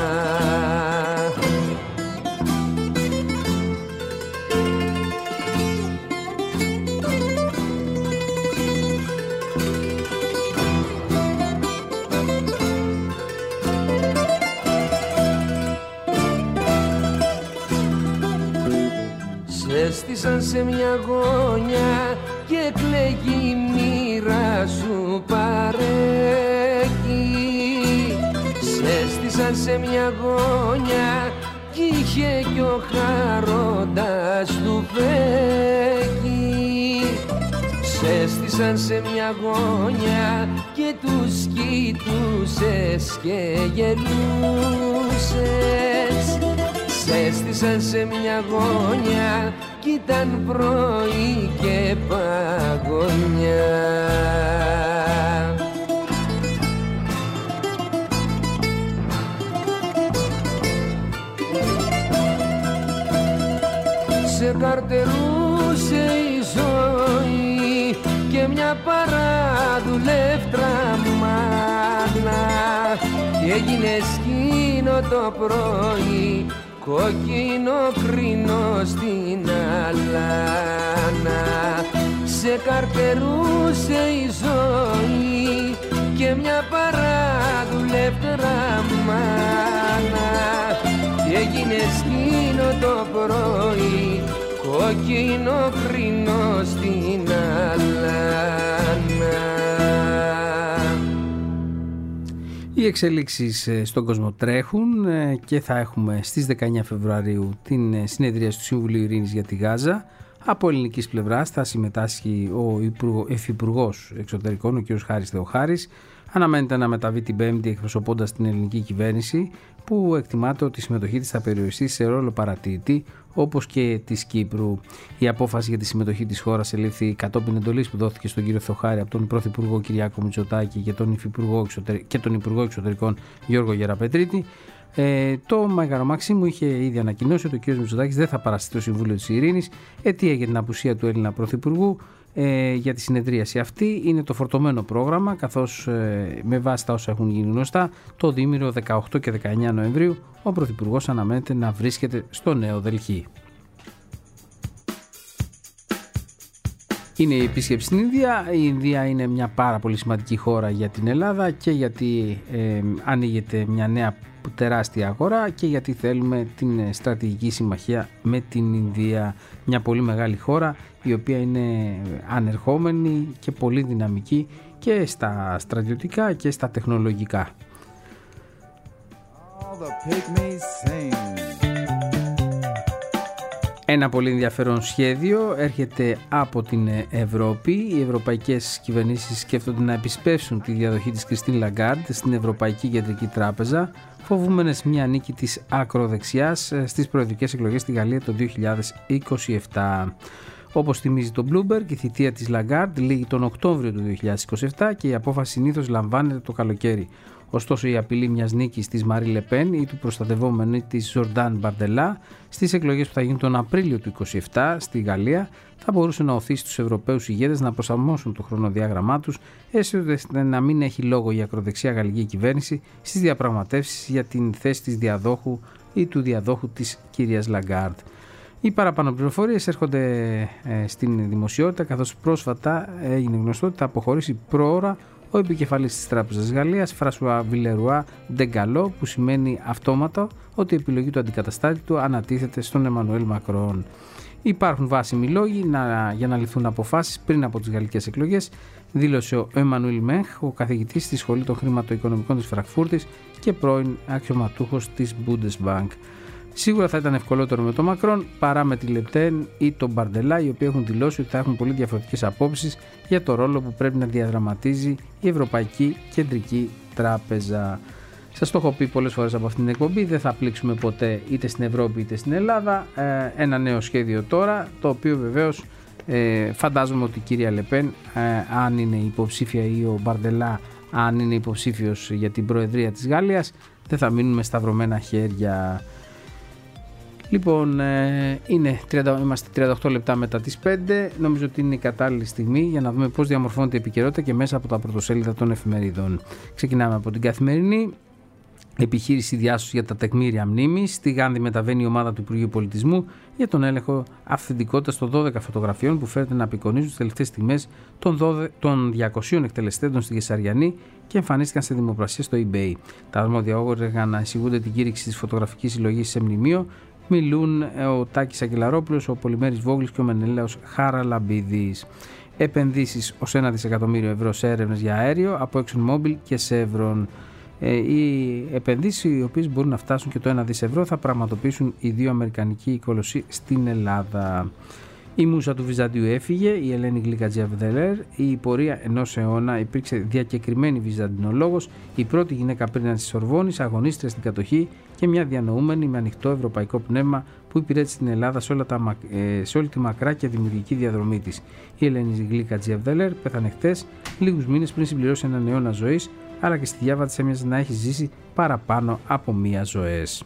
Έστησαν σε μια γωνιά και κλαίγει η μοίρα σου παρέκει. Σε έστησαν σε μια γωνιά κι είχε κι ο χαρόντας του φέγγι. Σε έστησαν σε μια γωνιά και τους κοιτούσες και γελούσες. Σε έστησαν σε μια γωνιά κι ήταν πρωί και παγωνιά. Σε καρτερούσε η ζωή και μια παραδουλεύτρα μάνα κι έγινε σκήνο το πρωί, κόκκινο κρίνο στην αλάνα. Σε καρτερούσε η ζωή και μια παραδουλεύτρα μάνα κι έγινε σκήνο το πρωί, κόκκινο κρίνο στην αλάνα. Οι εξελίξεις στον κόσμο τρέχουν και θα έχουμε στις 19 Φεβρουαρίου την συνεδρίαση του Συμβουλίου Ειρήνης για τη Γάζα. Από ελληνικής πλευράς θα συμμετάσχει ο Υφυπουργός Εξωτερικών, ο κ. Χάρης Θεοχάρης. Αναμένεται να μεταβεί την Πέμπτη εκπροσωπώντας την ελληνική κυβέρνηση, που εκτιμάται ότι η συμμετοχή της θα περιοριστεί σε ρόλο παρατηρητή, όπως και της Κύπρου. Η απόφαση για τη συμμετοχή της χώρας ελήφθη κατόπιν εντολής που δόθηκε στον κύριο Θεοχάρη από τον Πρωθυπουργό Κυριάκο Μητσοτάκη και τον Υπουργό Εξωτερικών Γιώργο Γεραπετρίτη. Το Μέγαρο Μαξίμου είχε ήδη ανακοινώσει ότι ο κ. Μητσοτάκης δεν θα παραστεί στο Συμβούλιο της Ειρήνης. Αιτία για την απουσία του Έλληνα Πρωθυπουργού για τη συνεδρίαση αυτή είναι το φορτωμένο πρόγραμμα, καθώς με βάση τα όσα έχουν γίνει γνωστά, το διήμηρο 18 και 19 Νοεμβρίου ο Πρωθυπουργός αναμένεται να βρίσκεται στο Νέο Δελχή. Είναι η επίσκεψη στην Ινδία. Η Ινδία είναι μια πάρα πολύ σημαντική χώρα για την Ελλάδα και γιατί ανοίγεται μια νέα τεράστια αγορά και γιατί θέλουμε την στρατηγική συμμαχία με την Ινδία, μια πολύ μεγάλη χώρα η οποία είναι ανερχόμενη και πολύ δυναμική και στα στρατιωτικά και στα τεχνολογικά. Ένα πολύ ενδιαφέρον σχέδιο έρχεται από την Ευρώπη. Οι ευρωπαϊκές κυβερνήσεις σκέφτονται να επισπεύσουν τη διαδοχή της Κριστίν Λαγκάρντ στην Ευρωπαϊκή Κεντρική Τράπεζα, φοβούμενες μια νίκη της ακροδεξιάς στις προεδρικές εκλογές στη Γαλλία το 2027. Όπως θυμίζει το Bloomberg, η θητεία της Λαγκάρντ λήγει τον Οκτώβριο του 2027 και η απόφαση συνήθως λαμβάνεται το καλοκαίρι. Ωστόσο, η απειλή μιας νίκης της Μαρί Λεπέν ή του προστατευόμενου της Ζορντάν Μπαρντελά στις εκλογές που θα γίνουν τον Απρίλιο του 2027 στη Γαλλία θα μπορούσε να οθήσει τους Ευρωπαίους ηγέτες να προσαρμόσουν το χρονοδιάγραμμά τους, έστω ώστε να μην έχει λόγο η ακροδεξιά γαλλική κυβέρνηση στις διαπραγματεύσεις για την θέση της διαδόχου ή του διαδόχου της κυρίας Λαγκάρντ. Οι παραπάνω πληροφορίες έρχονται στην δημοσιότητα, καθώς πρόσφατα έγινε γνωστό ότι θα αποχωρήσει πρόωρα ο επικεφαλής της Τράπεζας Γαλλίας, Φρασουά Βιλερουά Ντεγκαλό, που σημαίνει αυτόματα ότι η επιλογή του αντικαταστάτη του ανατίθεται στον Εμμανουέλ Μακρόν. Υπάρχουν βάσιμοι λόγοι για να ληφθούν αποφάσεις πριν από τις γαλλικές εκλογές, δήλωσε ο Εμμανουέλ Μέχ, ο καθηγητής στη Σχολή των Χρηματοοικονομικών της Φραγκφούρτης και πρώην αξιωματούχος της Bundesbank. Σίγουρα θα ήταν ευκολότερο με τον Μακρόν παρά με τη Λεπτέν ή τον Μπαρντελά, οι οποίοι έχουν δηλώσει ότι θα έχουν πολύ διαφορετικές απόψεις για το ρόλο που πρέπει να διαδραματίζει η Ευρωπαϊκή Κεντρική Τράπεζα. Σας το έχω πει πολλές φορές από αυτήν την εκπομπή, δεν θα πλήξουμε ποτέ είτε στην Ευρώπη είτε στην Ελλάδα. Ένα νέο σχέδιο τώρα, το οποίο βεβαίως φαντάζομαι ότι η κυρία Λεπέν, αν είναι υποψήφια, ή ο Μπαρντελά, αν είναι υποψήφιος για την Προεδρία της Γαλλίας, δεν θα μείνουν με σταυρωμένα χέρια. Λοιπόν, είμαστε 38 λεπτά μετά τις 5. Νομίζω ότι είναι η κατάλληλη στιγμή για να δούμε πώς διαμορφώνεται η επικαιρότητα και μέσα από τα πρωτοσέλιδα των εφημερίδων. Ξεκινάμε από την Καθημερινή. Επιχείρηση διάσωσης για τα τεκμήρια μνήμης. Στη Γάνδη μεταβαίνει η ομάδα του Υπουργείου Πολιτισμού για τον έλεγχο αυθεντικότητας των 12 φωτογραφιών που φέρεται να απεικονίζουν τις τελευταίες στιγμές των 200 εκτελεστέντων στη Γεσαριανή και εμφανίστηκαν σε δημοπρασία στο eBay. Τα αρμόδια όργανα εισηγούνται την κήρυξη της φωτογραφικής συλλογής σε μνημείο. Μιλούν ο Τάκης Αγγελαρόπουλος, ο Πολυμέρης Βόγλης και ο Μενέλαος Χαραλαμπίδης. Επενδύσεις ως 1 δισεκατομμύριο ευρώ σε έρευνες για αέριο από ExxonMobil και Chevron. Οι επενδύσεις, οι οποίες μπορούν να φτάσουν και το 1 δις ευρώ, θα πραγματοποιήσουν οι δύο αμερικανικοί κολοσσοί στην Ελλάδα. Η μούσα του Βυζαντίου έφυγε, η Ελένη Γλυκατζιαβδελέρ. Η πορεία ενός αιώνα υπήρξε διακεκριμένη βυζαντινολόγος, η πρώτη γυναίκα πρίνα της Σορβόνης, αγωνίστρια στην κατοχή και μια διανοούμενη με ανοιχτό ευρωπαϊκό πνεύμα που υπηρέτησε την Ελλάδα σε όλη τη μακρά και δημιουργική διαδρομή της. Η Ελένη Γλυκατζιαβδελέρ πέθανε χτες, λίγους μήνες πριν συμπληρώσει έναν αιώνα ζωής, αλλά και στη διάβα της έμοιαζε να έχει ζήσει παραπάνω από μία ζωές.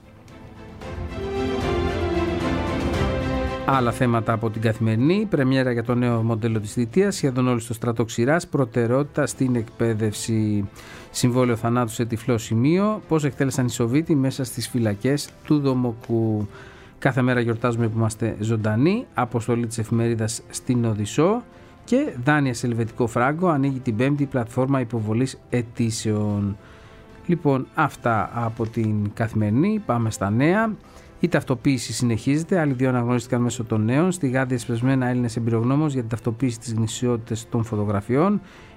Άλλα θέματα από την Καθημερινή. Πρεμιέρα για το νέο μοντέλο της θητείας. Σχεδόν όλοι στο στρατό ξηράς. Προτεραιότητα στην εκπαίδευση. Συμβόλαιο θανάτου σε τυφλό σημείο. Πώς εκτέλεσαν οι Σοβίτοι μέσα στις φυλακές του Δομοκού. Κάθε μέρα γιορτάζουμε που είμαστε ζωντανοί. Αποστολή της εφημερίδας στην Οδυσσό. Και δάνεια σε ελβετικό φράγκο. Ανοίγει την 5η πλατφόρμα υποβολής αιτήσεων. Λοιπόν, αυτά από την Καθημερινή. Πάμε στα νέα. Η ταυτοποίηση συνεχίζεται. Άλλοι δύο αναγνωρίστηκαν μέσω των νέων. Στη Γάνδη εσπεσμένα Έλληνες εμπειρογνώμονες για την ταυτοποίηση της γνησιότητας των φωτογραφιών.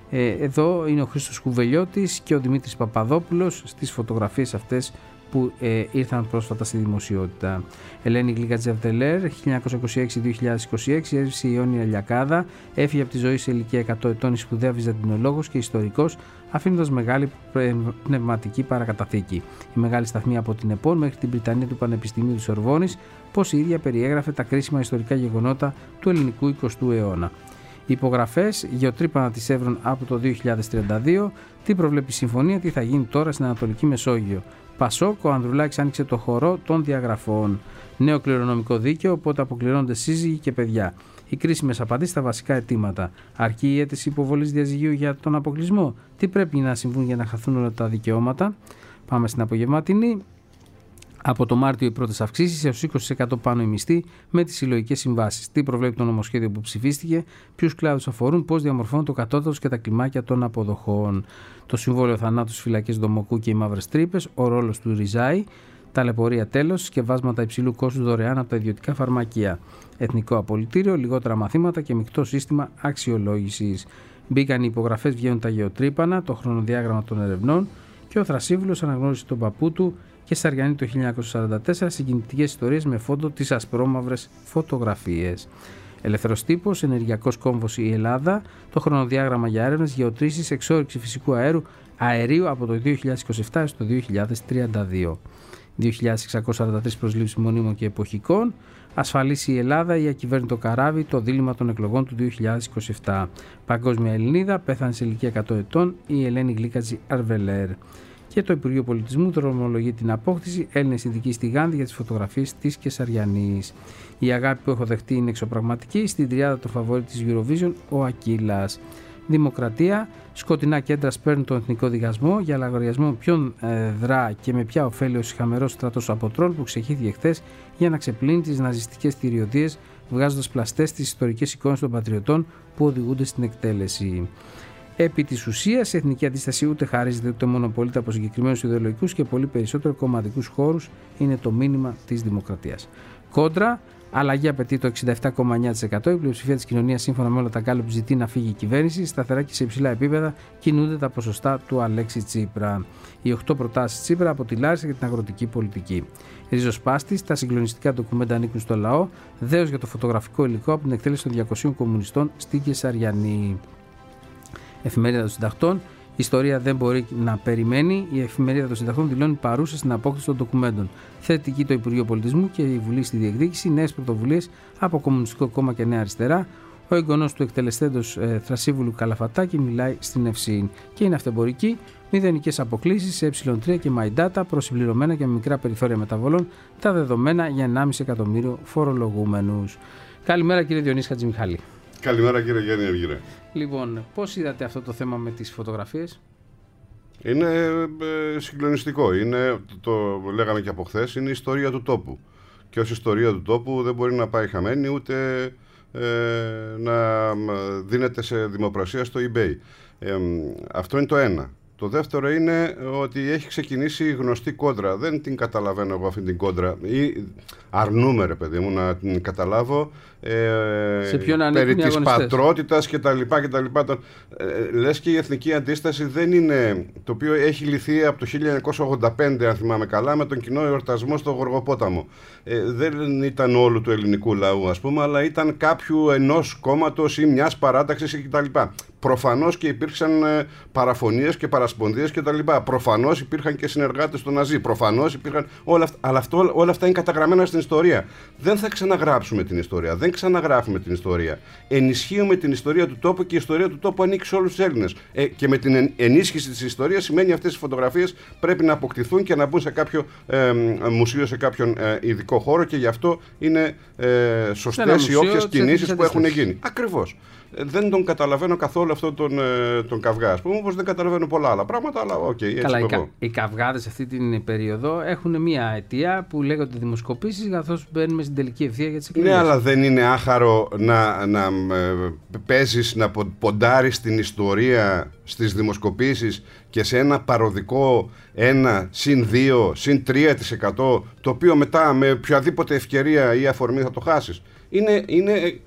Εδώ είναι ο Χρήστος Κουβελιώτης και ο Δημήτρης Παπαδόπουλος στις φωτογραφίες αυτές που ήρθαν πρόσφατα στη δημοσιότητα. Ελένη Γλυκατζεβδελέρ, 1926-2026, έζησε η Ιόνια Λιακάδα, έφυγε από τη ζωή σε ηλικία 100 ετών, η σπουδαία βυζαντινολόγος και ιστορικός, αφήνοντας μεγάλη πνευματική παρακαταθήκη. Η μεγάλη σταθμή από την ΕΠΟΝ μέχρι την Βρυτανία του Πανεπιστημίου της Σορβόνης, πως η ίδια περιέγραφε τα κρίσιμα ιστορικά γεγονότα του ελληνικού 20ου αιώνα. Οι υπογραφές, γεωτρύπανα της Εύρων από το 2032, τι προβλέπει η συμφωνία, τι θα γίνει τώρα στην Ανατολική Μεσόγειο. Πασόκ, ο Ανδρουλάκης άνοιξε το χορό των διαγραφών. Νέο κληρονομικό δίκαιο, οπότε αποκληρώνονται σύζυγοι και παιδιά. Οι κρίσιμες απαντήσεις στα βασικά αιτήματα. Αρκεί η αίτηση υποβολής διαζυγίου για τον αποκλεισμό. Τι πρέπει να συμβούν για να χαθούν όλα τα δικαιώματα. Πάμε στην απογευματινή. Από το Μάρτιο οι πρώτες αυξήσεις, έως 20% πάνω οι μισθοί με τις συλλογικές συμβάσεις. Τι προβλέπει το νομοσχέδιο που ψηφίστηκε, ποιους κλάδους αφορούν, πώς διαμορφώνουν το κατώτατος και τα κλιμάκια των αποδοχών. Το συμβόλαιο θανάτου στις φυλακές Δομοκού και οι μαύρες τρύπες, ο ρόλος του Ριζάη, ταλαιπωρία τέλος, σκευάσματα υψηλού κόστους δωρεάν από τα ιδιωτικά φαρμακεία. Εθνικό απολυτήριο, λιγότερα μαθήματα και μεικτό σύστημα αξιολόγησης. Μπήκαν οι υπογραφές, βγαίνουν τα γεωτρύπανα, το χρονοδιάγραμμα των ερευνών και ο Θρασίβουλος αναγνώρισε τον παππού του και Σαριανή το 1944, συγκινητικές ιστορίες με φόντο τις ασπρόμαυρες φωτογραφίες. Ελεύθερος τύπος, ενεργειακός κόμβος η Ελλάδα, το χρονοδιάγραμμα για έρευνες, γεωτρήσεις, εξόρυξη φυσικού αερίου από το 2027 έως το 2032. 2.643 προσλήψεις μονίμων και εποχικών, ασφαλίσει η Ελλάδα ή ακυβέρνητο καράβι, το δίλημμα των εκλογών του 2027. Παγκόσμια Ελληνίδα, πέθανε σε ηλικία 100 ετών η Ελένη Γλύκατζη Αρβελέρ. Και το Υπουργείο Πολιτισμού δρομολογεί την απόκτηση Έλληνες ειδικοί στη Γάνδη για τις φωτογραφίες της Κεσαριανής. Η αγάπη που έχω δεχτεί είναι εξωπραγματική. Στην τριάδα το φαβόρι της Eurovision, ο Ακύλας. Δημοκρατία. Σκοτεινά κέντρα σπέρνουν τον εθνικό δικασμό για λογαριασμό ποιον δρά και με ποια ωφέλει ο σιχαμερός στρατός αποτρών που ξεχύθηκε χθες για να ξεπλύνει τις ναζιστικές θηριωδίες, βγάζοντας πλαστές τις ιστορικές εικόνες των πατριωτών που οδηγούνται στην εκτέλεση. Επί της ουσίας, η εθνική αντίσταση ούτε χαρίζεται ούτε μονοπολείται από συγκεκριμένους ιδεολογικούς και πολύ περισσότερο κομματικούς χώρους, είναι το μήνυμα της δημοκρατίας. Κόντρα, αλλαγή απαιτεί το 67,9%. Η πλειοψηφία της κοινωνίας, σύμφωνα με όλα τα γκάλωπ, ζητεί να φύγει η κυβέρνηση. Σταθερά και σε υψηλά επίπεδα κινούνται τα ποσοστά του Αλέξη Τσίπρα. Οι 8 προτάσεις Τσίπρα από τη Λάρισα για την αγροτική πολιτική. Ριζοσπάστης, τα συγκλονιστικά ντοκουμέντα ανήκουν στο λαό. Δέος για το φωτογραφικό υλικό από την εκτέλεση των 200 κομμουνιστών στην Κεσαριανή. Εφημερίδα των Συντακτών. Η ιστορία δεν μπορεί να περιμένει. Η Εφημερίδα των Συντακτών δηλώνει παρούσα στην απόκτηση των ντοκουμέντων. Θετική το Υπουργείο Πολιτισμού και η Βουλή στη διεκδίκηση. Νέες πρωτοβουλίες από Κομμουνιστικό Κόμμα και Νέα Αριστερά. Ο εγγονός του εκτελεστέντος Θρασίβουλου Καλαφατάκη μιλάει στην Ευσύν. Και είναι αυτεμπορική. Μηδενικές αποκλήσεις σε ε3 και MyData, προσυμπληρωμένα και με μικρά περιθώρια μεταβολών τα δεδομένα για 1,5 εκατομμύριο φορολογούμενους. Καλημέρα κύριε Διονύση Χατζημιχάλη. Καλημέρα κύριε Γιάννη Αργυρέ. Λοιπόν, πώς είδατε αυτό το θέμα με τις φωτογραφίες? Είναι συγκλονιστικό. Είναι, το λέγαμε και από χθες, είναι η ιστορία του τόπου. Και ως ιστορία του τόπου δεν μπορεί να πάει χαμένη ούτε να δίνεται σε δημοπρασία στο eBay. Αυτό είναι το ένα. Το δεύτερο είναι ότι έχει ξεκινήσει η γνωστή κόντρα. Δεν την καταλαβαίνω εγώ αυτή την κόντρα. Ή αρνούμαι ρε παιδί μου να την καταλάβω. Περί της πατρότητας κτλ. Λες και η εθνική αντίσταση δεν είναι, το οποίο έχει λυθεί από το 1985 αν θυμάμαι καλά, με τον κοινό εορτασμό στο Γοργοπόταμο. Δεν ήταν όλου του ελληνικού λαού ας πούμε, αλλά ήταν κάποιου ενός κόμματος ή μιας παράταξης κτλ. Προφανώς και υπήρξαν παραφωνίες και παρασπονδίες κτλ. Προφανώς υπήρχαν και συνεργάτες του Ναζί. Προφανώς υπήρχαν όλα αυτά. Αλλά όλα αυτά είναι καταγραμμένα στην ιστορία. Δεν θα ξαναγράψουμε την ιστορία. Δεν ξαναγράφουμε την ιστορία. Ενισχύουμε την ιστορία του τόπου και η ιστορία του τόπου ανήκει σε όλους τους Έλληνες. Και με την ενίσχυση της ιστορίας σημαίνει αυτές οι φωτογραφίες πρέπει να αποκτηθούν και να μπουν σε κάποιο μουσείο, σε κάποιον ειδικό χώρο και γι' αυτό είναι σωστές οι όποιες κινήσεις που έχουν γίνει. Ακριβώς. Δεν τον καταλαβαίνω καθόλου αυτό τον καυγά, ας πούμε, όπως δεν καταλαβαίνω πολλά άλλα πράγματα, αλλά οκ, έτσι καλά, οι καυγάδες αυτή την περίοδο έχουν μια αιτία που λέγονται δημοσκοπήσεις, καθώς μπαίνουμε στην τελική ευθεία για τις εκλογές. Ναι, αλλά δεν είναι άχαρο να παίζεις, να ποντάρεις την ιστορία στις δημοσκοπήσεις και σε ένα παροδικό 1, συν 2, συν 3%, το οποίο μετά με οποιαδήποτε ευκαιρία ή αφορμή θα το χάσεις. Είναι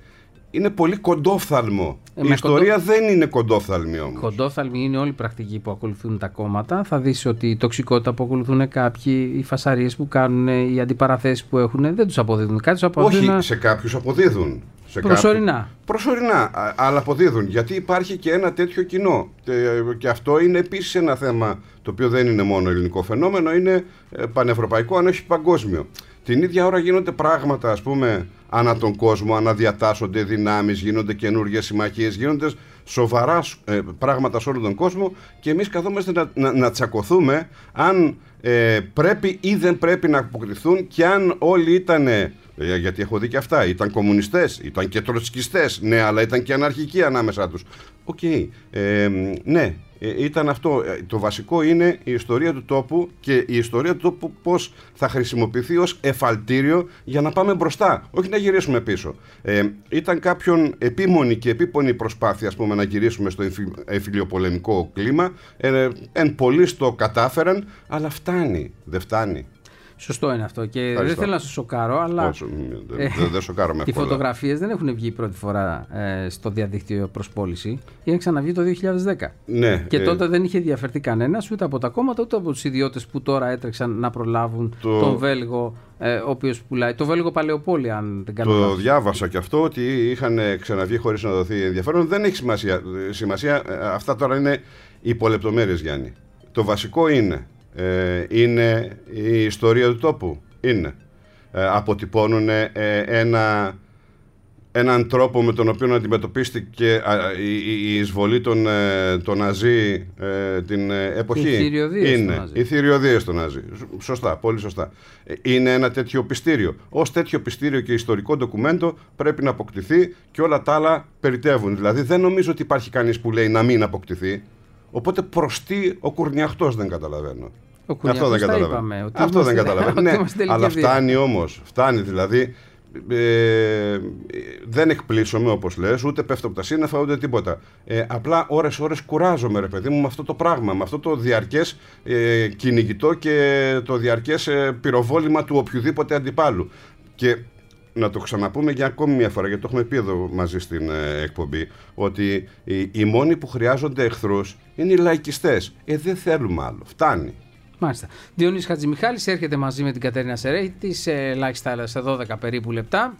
είναι πολύ κοντόφθαλμο. Η ιστορία δεν είναι κοντόφθαλμη όμως. Κοντόφθαλμη είναι όλη η πρακτική που ακολουθούν τα κόμματα. Θα δεις ότι η τοξικότητα που ακολουθούν κάποιοι, οι φασαρίες που κάνουν, οι αντιπαραθέσεις που έχουν, δεν τους αποδίδουν κάτι. Όχι, σε κάποιους αποδίδουν. Προσωρινά. Προσωρινά, αλλά αποδίδουν. Γιατί υπάρχει και ένα τέτοιο κοινό. Και αυτό είναι επίσης ένα θέμα το οποίο δεν είναι μόνο ελληνικό φαινόμενο, είναι πανευρωπαϊκό, αν όχι παγκόσμιο. Την ίδια ώρα γίνονται πράγματα, ας πούμε, ανά τον κόσμο, αναδιατάσσονται δυνάμεις, γίνονται καινούργιες συμμαχίες, γίνονται σοβαρά πράγματα σε όλο τον κόσμο και εμείς καθόμαστε να τσακωθούμε αν πρέπει ή δεν πρέπει να αποκριθούν και αν όλοι ήταν, γιατί έχω δει και αυτά, ήταν κομμουνιστές, ήταν και τροτσικιστές, ναι, αλλά ήταν και αναρχικοί ανάμεσά τους. Οκ, ναι. Ήταν αυτό. Το βασικό είναι η ιστορία του τόπου και η ιστορία του τόπου πώς θα χρησιμοποιηθεί ως εφαλτήριο για να πάμε μπροστά, όχι να γυρίσουμε πίσω. Ήταν κάποιον επίμονη και επίπονη προσπάθεια, ας πούμε, να γυρίσουμε στο εμφυλιοπολεμικό κλίμα. Εν πολλοί το κατάφεραν, αλλά φτάνει, δεν φτάνει. Σωστό είναι αυτό και δεν θέλω να σας σοκάρω, αλλά δεν σοκάρομαι. Οι φωτογραφίες δεν έχουν βγει πρώτη φορά στο διαδίκτυο προς πώληση. Είχαν ξαναβγεί το 2010. Ναι, και τότε δεν είχε διαφερθεί κανένας ούτε από τα κόμματα ούτε από τους ιδιώτες που τώρα έτρεξαν να προλάβουν τον Βέλγο, ο οποίος πουλάει. Το Βέλγο Παλαιοπόλη, αν δεν κάνω λάθος. Το διάβασα και αυτό, ότι είχαν ξαναβγεί χωρίς να δοθεί ενδιαφέρον. Δεν έχει σημασία. Αυτά τώρα είναι υπολεπτομέρειες, Γιάννη. Το βασικό είναι η ιστορία του τόπου. Είναι. Αποτυπώνουν έναν τρόπο με τον οποίο αντιμετωπίστηκε η εισβολή των Ναζί την εποχή. Οι θηριωδίες των Ναζί. Σωστά, πολύ σωστά. Είναι ένα τέτοιο πιστήριο. Ως τέτοιο πιστήριο και ιστορικό ντοκουμέντο πρέπει να αποκτηθεί και όλα τα άλλα περιτεύουν. Δηλαδή δεν νομίζω ότι υπάρχει κανείς που λέει να μην αποκτηθεί. Οπότε προς τι ο κουρνιαχτός δεν καταλαβαίνω. Αυτό δεν καταλαβαίνω. Αυτό δεν καταλαβαίνω. Ναι, αλλά φτάνει όμως. Φτάνει δηλαδή. Δεν εκπλήσωμαι όπως λες, ούτε πέφτω από τα σύννεφα ούτε τίποτα. Απλά ώρες κουράζομαι, ρε παιδί μου, με αυτό το πράγμα, με αυτό το διαρκές κυνηγητό και το διαρκές πυροβόλημα του οποιοδήποτε αντιπάλου. Και να το ξαναπούμε για ακόμη μια φορά, γιατί το έχουμε πει εδώ μαζί στην εκπομπή, ότι οι μόνοι που χρειάζονται εχθρούς είναι οι λαϊκιστές. Δεν θέλουμε άλλο. Φτάνει. Μάλιστα. Διονύσης Χατζημιχάλης έρχεται μαζί με την Κατερίνα Σερέιτη σε lifestyle σε 12 περίπου λεπτά.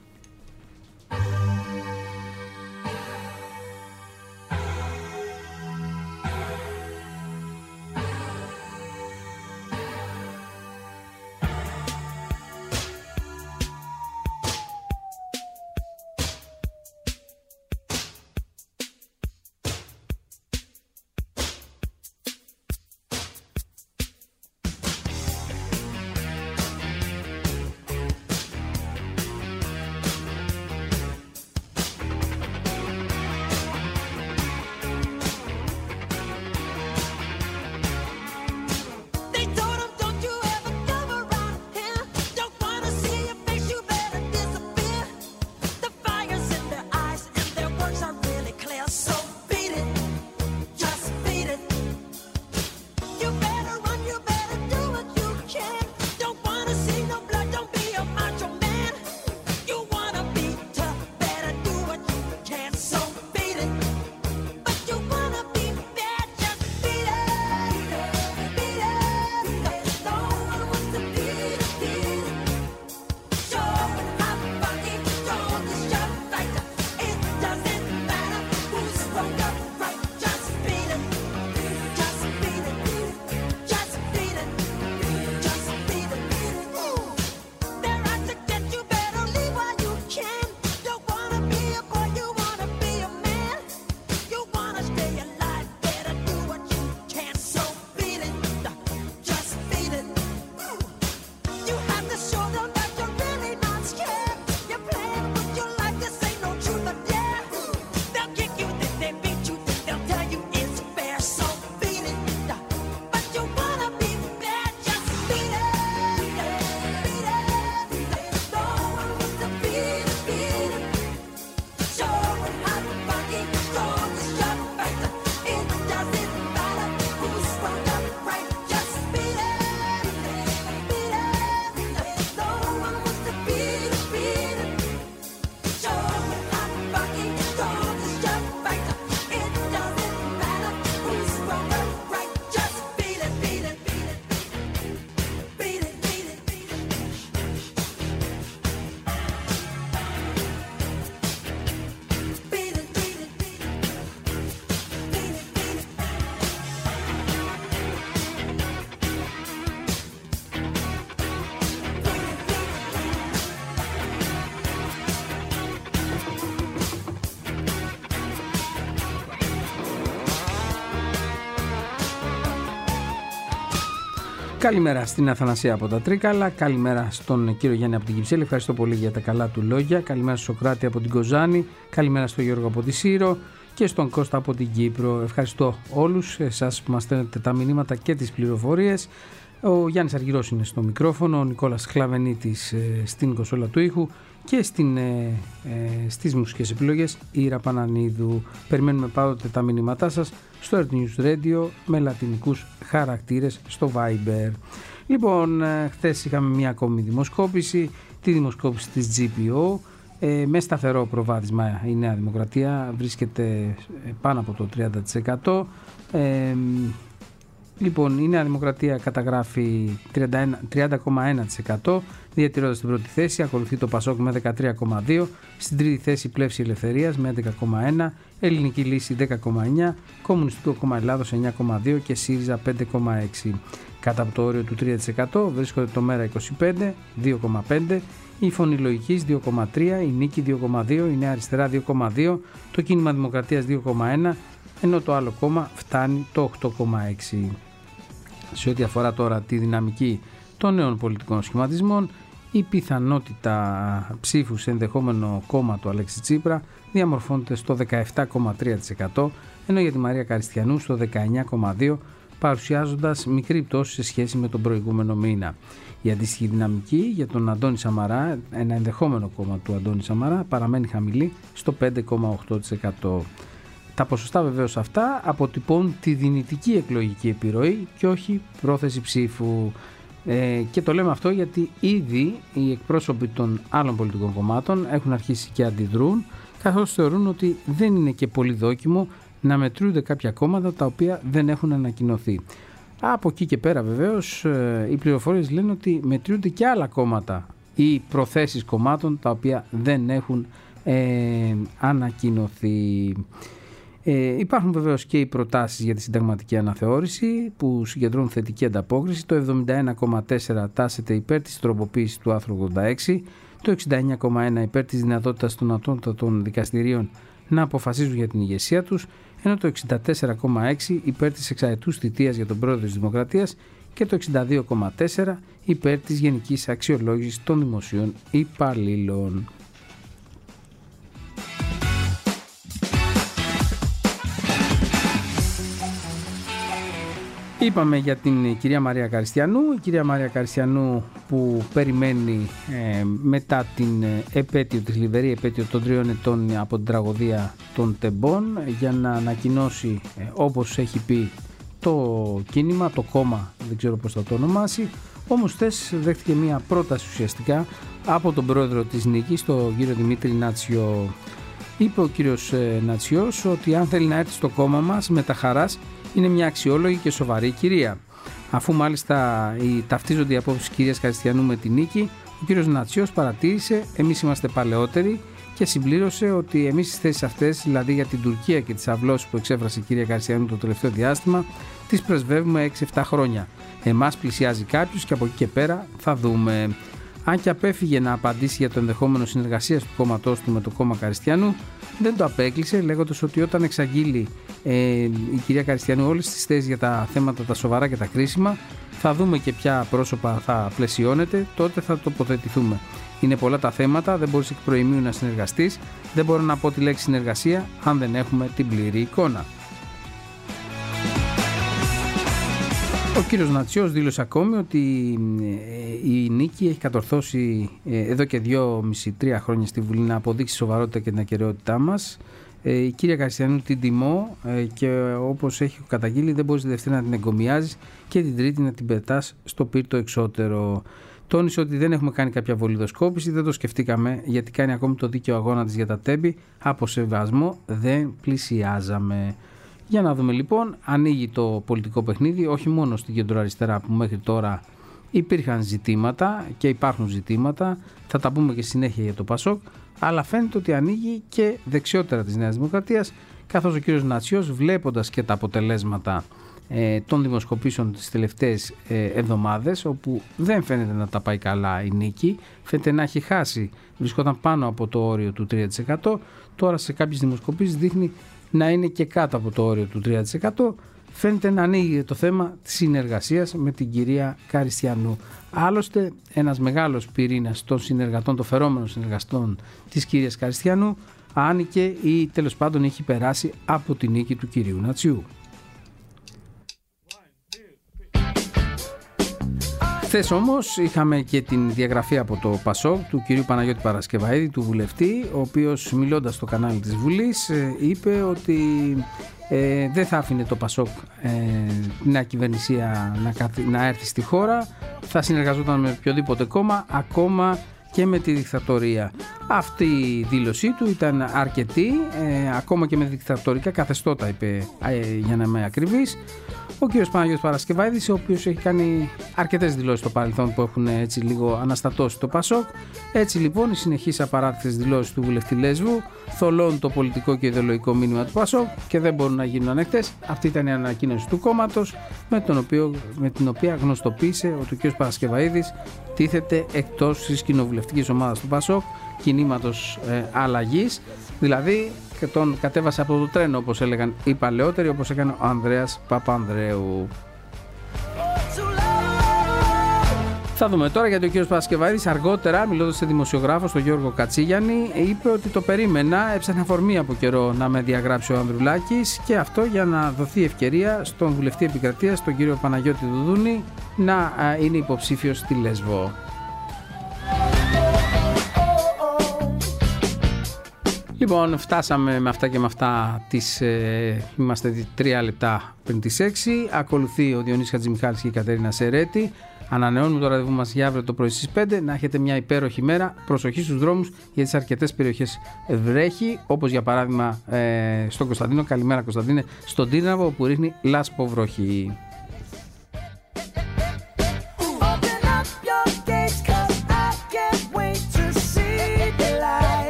Καλημέρα στην Αθανασία από τα Τρίκαλα, καλημέρα στον κύριο Γιάννη από την Κυψέλη, ευχαριστώ πολύ για τα καλά του λόγια, καλημέρα στον Σοκράτη από την Κοζάνη, καλημέρα στον Γιώργο από τη Σύρο και στον Κώστα από την Κύπρο. Ευχαριστώ όλους εσάς που μας στέλνετε τα μηνύματα και τις πληροφορίες. Ο Γιάννης Αργυρός είναι στο μικρόφωνο, ο Νικόλας Χλαβενίτης στην κονσόλα του ήχου και στις μουσικές επιλογές η Ήρα Πανανίδου. Περιμένουμε πάντοτε τα μηνύματά σας στο Earth News Radio με λατινικούς χαρακτήρες στο Viber. Λοιπόν, χθες είχαμε μια ακόμη δημοσκόπηση, τη δημοσκόπηση της GPO. Με σταθερό προβάδισμα η Νέα Δημοκρατία βρίσκεται πάνω από το 30%. Λοιπόν, η Νέα Δημοκρατία καταγράφει 30,1%, διατηρώντας την πρώτη θέση. Ακολουθεί το Πασόκ με 13,2%, στην τρίτη θέση Πλεύση Ελευθερίας με 11,1%, Ελληνική Λύση 10,9%, Κομμουνιστικό Κόμμα Ελλάδος 9,2% και ΣΥΡΙΖΑ 5,6%. Κάτω από το όριο του 3% βρίσκονται το Μέρα 25, 2,5%, η Φωνή Λογικής 2,3%, η Νίκη 2,2%, η Νέα Αριστερά 2,2%, το Κίνημα Δημοκρατίας 2,1%, ενώ το άλλο κόμμα φτάνει το 8,6%. Σε ό,τι αφορά τώρα τη δυναμική των νέων πολιτικών σχηματισμών, η πιθανότητα ψήφου σε ενδεχόμενο κόμμα του Αλέξη Τσίπρα διαμορφώνεται στο 17,3%, ενώ για τη Μαρία Καριστιανού στο 19,2%, παρουσιάζοντας μικρή πτώση σε σχέση με τον προηγούμενο μήνα. Η αντίστοιχη δυναμική για τον Αντώνη Σαμαρά, ένα ενδεχόμενο κόμμα του Αντώνη Σαμαρά, παραμένει χαμηλή στο 5,8%. Τα ποσοστά βεβαίως αυτά αποτυπώνουν τη δυνητική εκλογική επιρροή και όχι πρόθεση ψήφου. Και το λέμε αυτό γιατί ήδη οι εκπρόσωποι των άλλων πολιτικών κομμάτων έχουν αρχίσει και αντιδρούν, καθώς θεωρούν ότι δεν είναι και πολύ δόκιμο να μετρούνται κάποια κόμματα τα οποία δεν έχουν ανακοινωθεί. Από εκεί και πέρα βεβαίως οι πληροφορίες λένε ότι μετρούνται και άλλα κόμματα ή προθέσεις κομμάτων τα οποία δεν έχουν ανακοινωθεί. Υπάρχουν βεβαίως και οι προτάσεις για τη συνταγματική αναθεώρηση που συγκεντρώνουν θετική ανταπόκριση. Το 71,4% τάσεται υπέρ της τροποποίησης του άρθρου 86%, το 69,1% υπέρ της δυνατότητας των ανώτατων δικαστηρίων να αποφασίζουν για την ηγεσία τους, ενώ το 64,6% υπέρ της εξαετούς θητείας για τον πρόεδρο της Δημοκρατίας και το 62,4% υπέρ της γενικής αξιολόγησης των δημοσίων υπαλλήλων. Είπαμε για την κυρία Μαρία Καριστιανού. Η κυρία Μαρία Καριστιανού που περιμένει μετά την επέτειο, τη θλιβερή επέτειο των 3 ετών από την τραγωδία των Τεμπών, για να ανακοινώσει όπως έχει πει το κίνημα, το κόμμα, δεν ξέρω πώς θα το ονομάσει. Όμως χθες δέχτηκε μια πρόταση ουσιαστικά από τον πρόεδρο της Νίκης, τον κύριο Δημήτρη Νατσιό. Είπε ο κύριος Νατσιός ότι αν θέλει να έρθει στο κόμμα μας με τα χαράς, είναι μια αξιόλογη και σοβαρή κυρία. Αφού μάλιστα ταυτίζονται οι απόψεις της κυρίας Καριστιανού με την Νίκη, ο κύριος Νατσιός παρατήρησε: εμείς είμαστε παλαιότεροι, και συμπλήρωσε ότι εμείς στις θέσεις αυτές, δηλαδή για την Τουρκία και τις αυλώσεις που εξέφρασε η κυρία Καριστιανού το τελευταίο διάστημα, τις πρεσβεύουμε 6-7 χρόνια. Εμάς πλησιάζει κάποιος και από εκεί και πέρα θα δούμε. Αν και απέφυγε να απαντήσει για το ενδεχόμενο συνεργασίας του κόμματός του με το κόμμα Καριστιανού, δεν το απέκλεισε, λέγοντας ότι όταν εξαγγείλει η κυρία Καριστιανού όλες τις θέσεις για τα θέματα τα σοβαρά και τα κρίσιμα, θα δούμε και ποια πρόσωπα θα πλαισιώνεται, τότε θα τοποθετηθούμε. Είναι πολλά τα θέματα, δεν μπορείς εκ προημίου να συνεργαστείς, δεν μπορώ να πω τη λέξη συνεργασία αν δεν έχουμε την πλήρη εικόνα. Ο κύριος Νατσιός δήλωσε ακόμη ότι η Νίκη έχει κατορθώσει εδώ και 2,5-3 χρόνια στη Βουλή να αποδείξει σοβαρότητα και την ακεραιότητά μας. Η κυρία Καριστιανού την τιμώ και όπως έχει καταγγείλει δεν μπορείς τη Δευτέρα να την εγκομιάζεις και την Τρίτη να την πετάς στο πύρτο εξώτερο. Τόνισε ότι δεν έχουμε κάνει κάποια βολιδοσκόπηση, δεν το σκεφτήκαμε γιατί κάνει ακόμη το δίκαιο αγώνα της για τα τέμπη. Από σεβασμό δεν πλησιάζαμε. Για να δούμε λοιπόν, ανοίγει το πολιτικό παιχνίδι όχι μόνο στην κεντροαριστερά που μέχρι τώρα υπήρχαν ζητήματα και υπάρχουν ζητήματα, θα τα πούμε και συνέχεια για το Πασόκ, αλλά φαίνεται ότι ανοίγει και δεξιότερα της Νέας Δημοκρατίας, καθώς ο κύριος Νατσιός, βλέποντας και τα αποτελέσματα των δημοσκοπήσεων τις τελευταίες εβδομάδες, όπου δεν φαίνεται να τα πάει καλά η Νίκη, φαίνεται να έχει χάσει, βρισκόταν πάνω από το όριο του 3%, τώρα σε κάποιες δημοσκοπήσεις δείχνει να είναι και κάτω από το όριο του 3%, φαίνεται να ανοίγει το θέμα της συνεργασίας με την κυρία Καριστιανού. Άλλωστε, ένας μεγάλος πυρήνας των συνεργατών, των φερόμενων συνεργαστών της κυρίας Καριστιανού, άνοικε ή τέλος πάντων έχει περάσει από τη νίκη του κυρίου Νατσιού. Χθες όμως είχαμε και την διαγραφή από το ΠΑΣΟΚ του κυρίου Παναγιώτη Παρασκευαίδη, του βουλευτή, ο οποίος μιλώντας στο κανάλι της Βουλής είπε ότι δεν θα άφηνε το ΠΑΣΟΚ την ακυβερνησία να έρθει στη χώρα, θα συνεργαζόταν με οποιοδήποτε κόμμα, ακόμα και με τη δικτατορία. Αυτή η δήλωσή του ήταν αρκετή, ακόμα και με δικτατορικά καθεστώτα, είπε, για να είμαι ακριβής. Ο κ. Παναγιώτης Παρασκευαίδης, ο οποίος έχει κάνει αρκετές δηλώσεις στο παρελθόν που έχουν έτσι λίγο αναστατώσει το ΠΑΣΟΚ. Έτσι λοιπόν οι συνεχείς απαράδεκτες δηλώσεις του βουλευτή Λέσβου θολώνουν το πολιτικό και ιδεολογικό μήνυμα του ΠΑΣΟΚ και δεν μπορούν να γίνουν ανεκτές. Αυτή ήταν η ανακοίνωση του κόμματος με την οποία γνωστοποίησε ότι ο κ. Παρασκευαίδης τίθεται εκτός της κοινοβουλευτικής ομάδας του ΠΑΣΟΚ, κινήματος αλλαγής, δηλαδή και τον κατέβασε από το τρένο, όπως έλεγαν οι παλαιότεροι, όπως έκανε ο Ανδρέας Παπανδρέου. Θα δούμε τώρα, γιατί ο κύριος Παρασκευαίδης αργότερα, μιλώντας σε δημοσιογράφο, τον Γιώργο Κατσίγιαννη, είπε ότι το περίμενα, έψαχνε αφορμή από καιρό να με διαγράψει ο Ανδρουλάκης, και αυτό για να δοθεί ευκαιρία στον βουλευτή επικρατείας, τον κύριο Παναγιώτη Δουδούνη, να είναι υποψήφιος στη Λέσβο. Λοιπόν, φτάσαμε με αυτά και με αυτά είμαστε 3 λεπτά πριν τις 6. Ακολουθεί ο Διονύσης Χατζημιχάλης και η Κατερίνα Σερέτη. Ανανεώνουμε το ραντεβού μας για αύριο το πρωί στις 5. Να έχετε μια υπέροχη μέρα. Προσοχή στους δρόμους, γιατί σε αρκετές περιοχές βρέχει, όπως για παράδειγμα στον Κωνσταντίνο. Καλημέρα Κωνσταντίνε, στον Τύρναβο, όπου ρίχνει λάσπο βροχή.